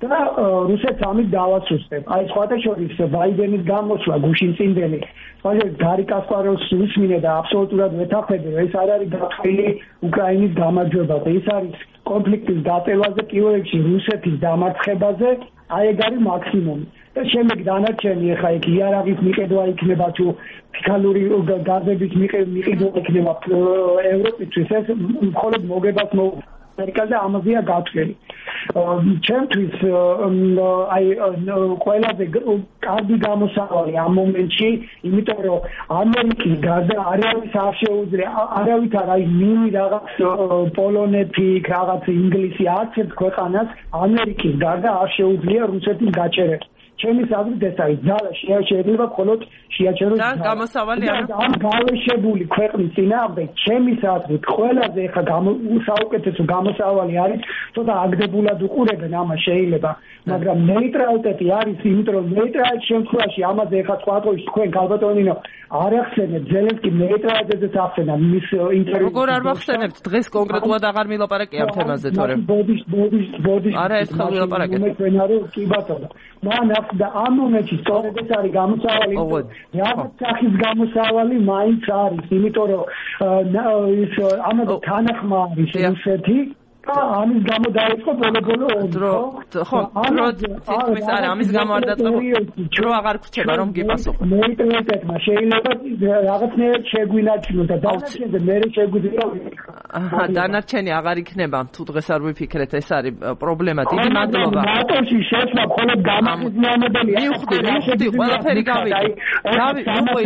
და რუსეთს ამით დავასუსტებ. აი სხვათა შორის ბაიდენის გამოსვლა გუშინ წინდელი მაგრამ გარი კასპაროვს უსმინე და აბსოლუტურად ვეთანხმები, ეს არ არის გაფრთხილი უკრაინის გამარჯვება, ეს არის კონფლიქტის დატევაზე, პირველ რიგში რუსეთის დამარცხებაზე, აი ეგ არის მაქსიმუმი. და შემდეგ დანარჩენი ახლა იქ იარაღის მიყიდვა იქნება თუ ფიქალური გაზების მიყიდვა იქნება ევროპისთვის, ეს მხოლოდ მოგებას მოუწევს. ამერიკაზე ამაზეა გათვლილი. ჩემთვის აი ყველაზე კარგი გამოსავალი ამ მომენტში, იმიტომ რომ ამერიკის გარდა არავის არ შეუძლია, არავით არ აი მინი რაღაც პოლონეთი, რაღაც ინგლისი, არც ერთ ქვეყანას ამერიკის გარდა არ შეუძლია რუსეთის გაჭერება. ჩემი აზრით ეს არის ძალა შეიძლება მხოლოდ შეაჩეროს და გამოსავალი ამ გავეშებული ქვეყნის წინააღმდეგ ჩემი აზრით ყველაზე ეხა საუკეთესო გამოსავალი არის ცოტა აგდებულად უყურებენ ამას შეიძლება მაგრამ ნეიტრალიტეტი არის იმიტომ რომ ნეიტრალიტეტის შემთხვევაში ამაზე ეხა სხვა დღეში თქვენ გალბატონინო არ ახსენებთ ზელენსკი ნეიტრალიტეტს ახსენა მის ინტერვიუში როგორ არ ვახსენებთ დღეს კონკრეტულად აღარ მილაპარაკე ამ თემაზე თორემ ბოდიშ ბოდიშ ბოდიშ არა ეს ხალ ვილაპარაკეთ კი ბატონო მან და ამ მომენტში სწორედ ეს არის გამოსავალი რაღაც სახის გამოსავალი მაინც არის იმიტომ რომ ის ამაზე თანახმა არის რუსეთი და ამის გამო დაიწყო ბოლო-ბოლო დრო ხო დრო თითქმის არა ამის გამო არ დაწყო დრო აღარ გრჩება რომ გიპასუხო ნეიტრალიტეტმა შეიძლება რაღაცნაირად შეგვინარჩუნოს და დანარჩენზე მე შეგვიძლია აჰა დანარჩენი აღარ იქნება თუ დღეს არ ვიფიქრეთ ეს არის პრობლემა დიდი მადლობა ნატოში შეცვლა მხოლოდ გამახსენებელია მივხვდი მივხვდი ყველაფერი გავიგე გავი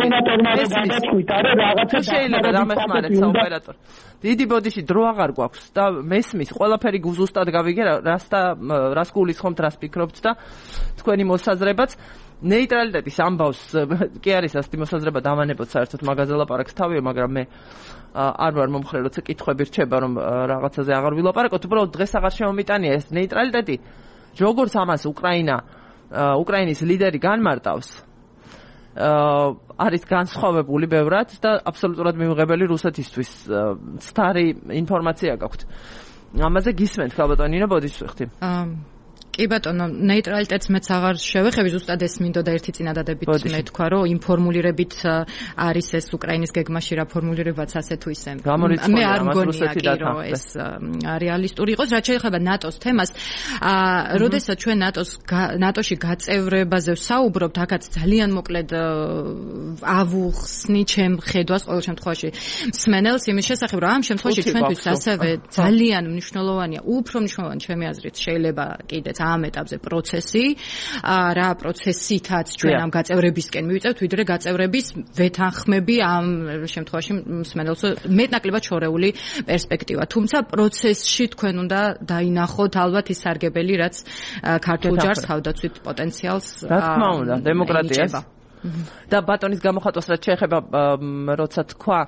რაღაცა შეიძლება დამეხმარეთ საოპერატორ დიდი ბოდიში დრო აღარ გვაქვს და მესმის ყველაფერი გუზუსტად გავიგე რას და რას გულისხმობთ რას ფიქრობთ და თქვენი მოსაზრებაც ნეიტრალიტეტის ამბავს კი არის ასეთი მოსაზრება დავანებოთ საერთოდ მაგაზე ლაპარაკს თავია მაგრამ მე არ ვარ მომხრე როცა კითხვები რჩება რომ რაღაცაზე აღარ ვილაპარაკოთ უბრალოდ დღეს აღარ შემომიტანია ეს ნეიტრალიტეტი როგორც ამას უკრაინა უკრაინის ლიდერი განმარტავს არის განსხვავებული ბევრად და აბსოლუტურად მიუღებელი რუსეთისთვის სტარი ინფორმაცია გაქვთ. ამაზე გისმენთ ქალბატონინო ბოდიშხთი. კი ბატონო, ნეიტრალიტეტს მეც აღარ შევეხები, ზუსტად ეს მინდოდა ერთი წინადადებით მე თქვა, რომ იმ ფორმულირებით არის ეს უკრაინის გეგმაში რა ფორმულირებაც ასე თუ ისე. მე არ მგონია კი რომ ეს რეალისტური იყოს, რაც შეეხება ნატოს თემას. აა, როდესაც ჩვენ ნატოს ნატოში გაწევრებაზე ვსაუბრობთ, აქაც ძალიან მოკლედ ავუხსნი ჩემ ხედვას ყოველ შემთხვევაში მსმენელს იმის შესახებ, რომ ამ შემთხვევაში ჩვენთვის ასევე ძალიან მნიშვნელოვანია, უფრო მნიშვნელოვანი ჩემი აზრით შეიძლება კიდეც ამ ეტაპზე პროცესი, რა პროცესითაც ჩვენ ამ გაწევრებისკენ მივიწევთ, ვიდრე გაწევრების ვეთანხმები ამ შემთხვევაში მსმენელს მეტნაკლებად შორეული პერსპექტივა. თუმცა პროცესში თქვენ უნდა დაინახოთ ალბათ ის სარგებელი, რაც ქართულ ჯარს თავდაცვით პოტენციალს რა თქმა უნდა, დემოკრატიას და ბატონის გამოხატვას რაც შეეხება როცა თქვა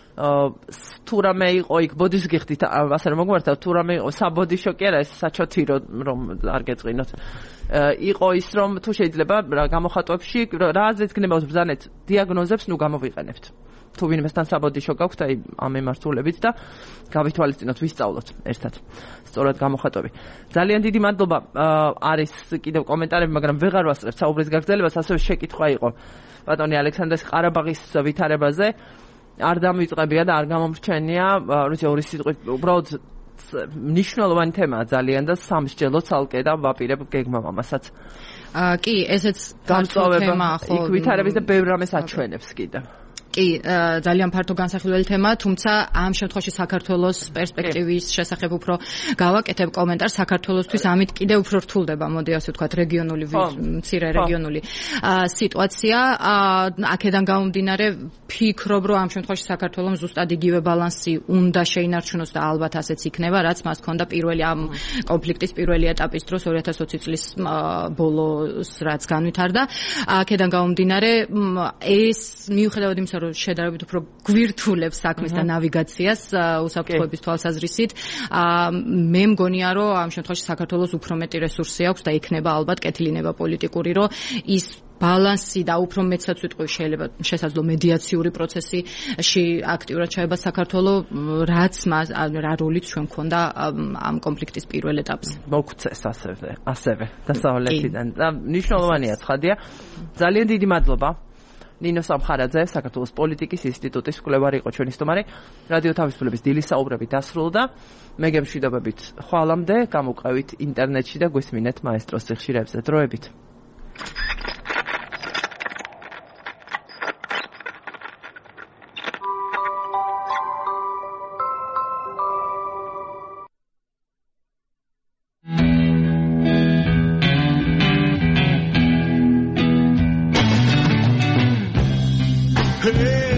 თუ რამე იყო იქ ბოდიშს გიხდით ასე რომ მოგმართავ თუ რამე იყო საბოდიშო კი არა ეს საჩოთირო რომ არ გეწყინოთ იყო ის რომ თუ შეიძლება გამოხატვებში რა აზრით გნებავთ ბრძანეთ დიაგნოზებს ნუ გამოვიყენებთ თუ ვინმესთან საბოდიშო გაქვთ აი ამ ემართულებით და გავითვალისწინოთ ვისწავლოთ ერთად სწორად გამოხატვები ძალიან დიდი მადლობა არის კიდევ კომენტარები მაგრამ ვეღარ ვასწრებ საუბრის გაგრძელებას ასევე შეკითხვა იყო ბატონი ალექსანდრეს ყარაბაღის ვითარებაზე არ დამიწყებია და არ გამომრჩენია, როცა ორი სიტყვით უბრალოდ მნიშვნელოვანი თემაა ძალიან და სამსჯელო ცალკე და ვაპირებ გეგმამ ამასაც. აა კი, ესეც განსხვავება ხო. იქ ვითარების და ბევრ რამეს აჩვენებს კიდევ. კი, ძალიან ფართო განსახილველი თემაა, თუმცა ამ შემთხვევაში საქართველოს პერსპექტივის შესახებ უფრო გავაკეთებ კომენტარს საქართველოსთვის ამით კიდევ უფრო რთულდება, მოდი ასე ვთქვათ, რეგიონული მცირე რეგიონული სიტუაცია. აქედან გამომდინარე, ფიქრობ, რომ ამ შემთხვევაში საქართველოს ზუსტად იგივე ბალანსი უნდა შეინარჩუნოს და ალბათ ასეც იქნება, რაც მას ჰქონდა პირველი ამ კონფლიქტის პირველი ეტაპის დროს ორი ათას ოცი წლის ბოლოს, რაც განვითარდა. აქედან გამომდინარე, ეს მიუხედავად იმისა, რომ შედარებით უფრო გვირთულებს საქმეს და ნავიგაციას უსაფრთხოების თვალსაზრისით. მე მგონია, რომ ამ შემთხვევაში საქართველოს უფრო მეტი რესურსი აქვს და იქნება ალბათ კეთილინება პოლიტიკური, რომ ის ბალანსი და უფრო მეცაც ვიტყვი შეიძლება შესაძლო მედიაციური პროცესში აქტიურად ჩაება საქართველოს, რაც რა როლიც ჩვენ მქონდა ამ კონფლიქტის პირველ ეტაპზე. მოგცეს ასევე, ასევე დასავლეთიდან. და მნიშვნელოვანია ცხადია. ძალიან დიდი მადლობა. ნინო სამხარაძე, საქართველოს პოლიტიკის ინსტიტუტის მკვლევარი იყო ჩვენი სტუმარი. რადიო თავისუფლების დილის საუბრები დასრულდა. მე გემშვიდობებით ხვალამდე, გამოვყევით ინტერნეტში და გვესმინეთ მაესტროს სიხშირეებზე. დროებით. Hey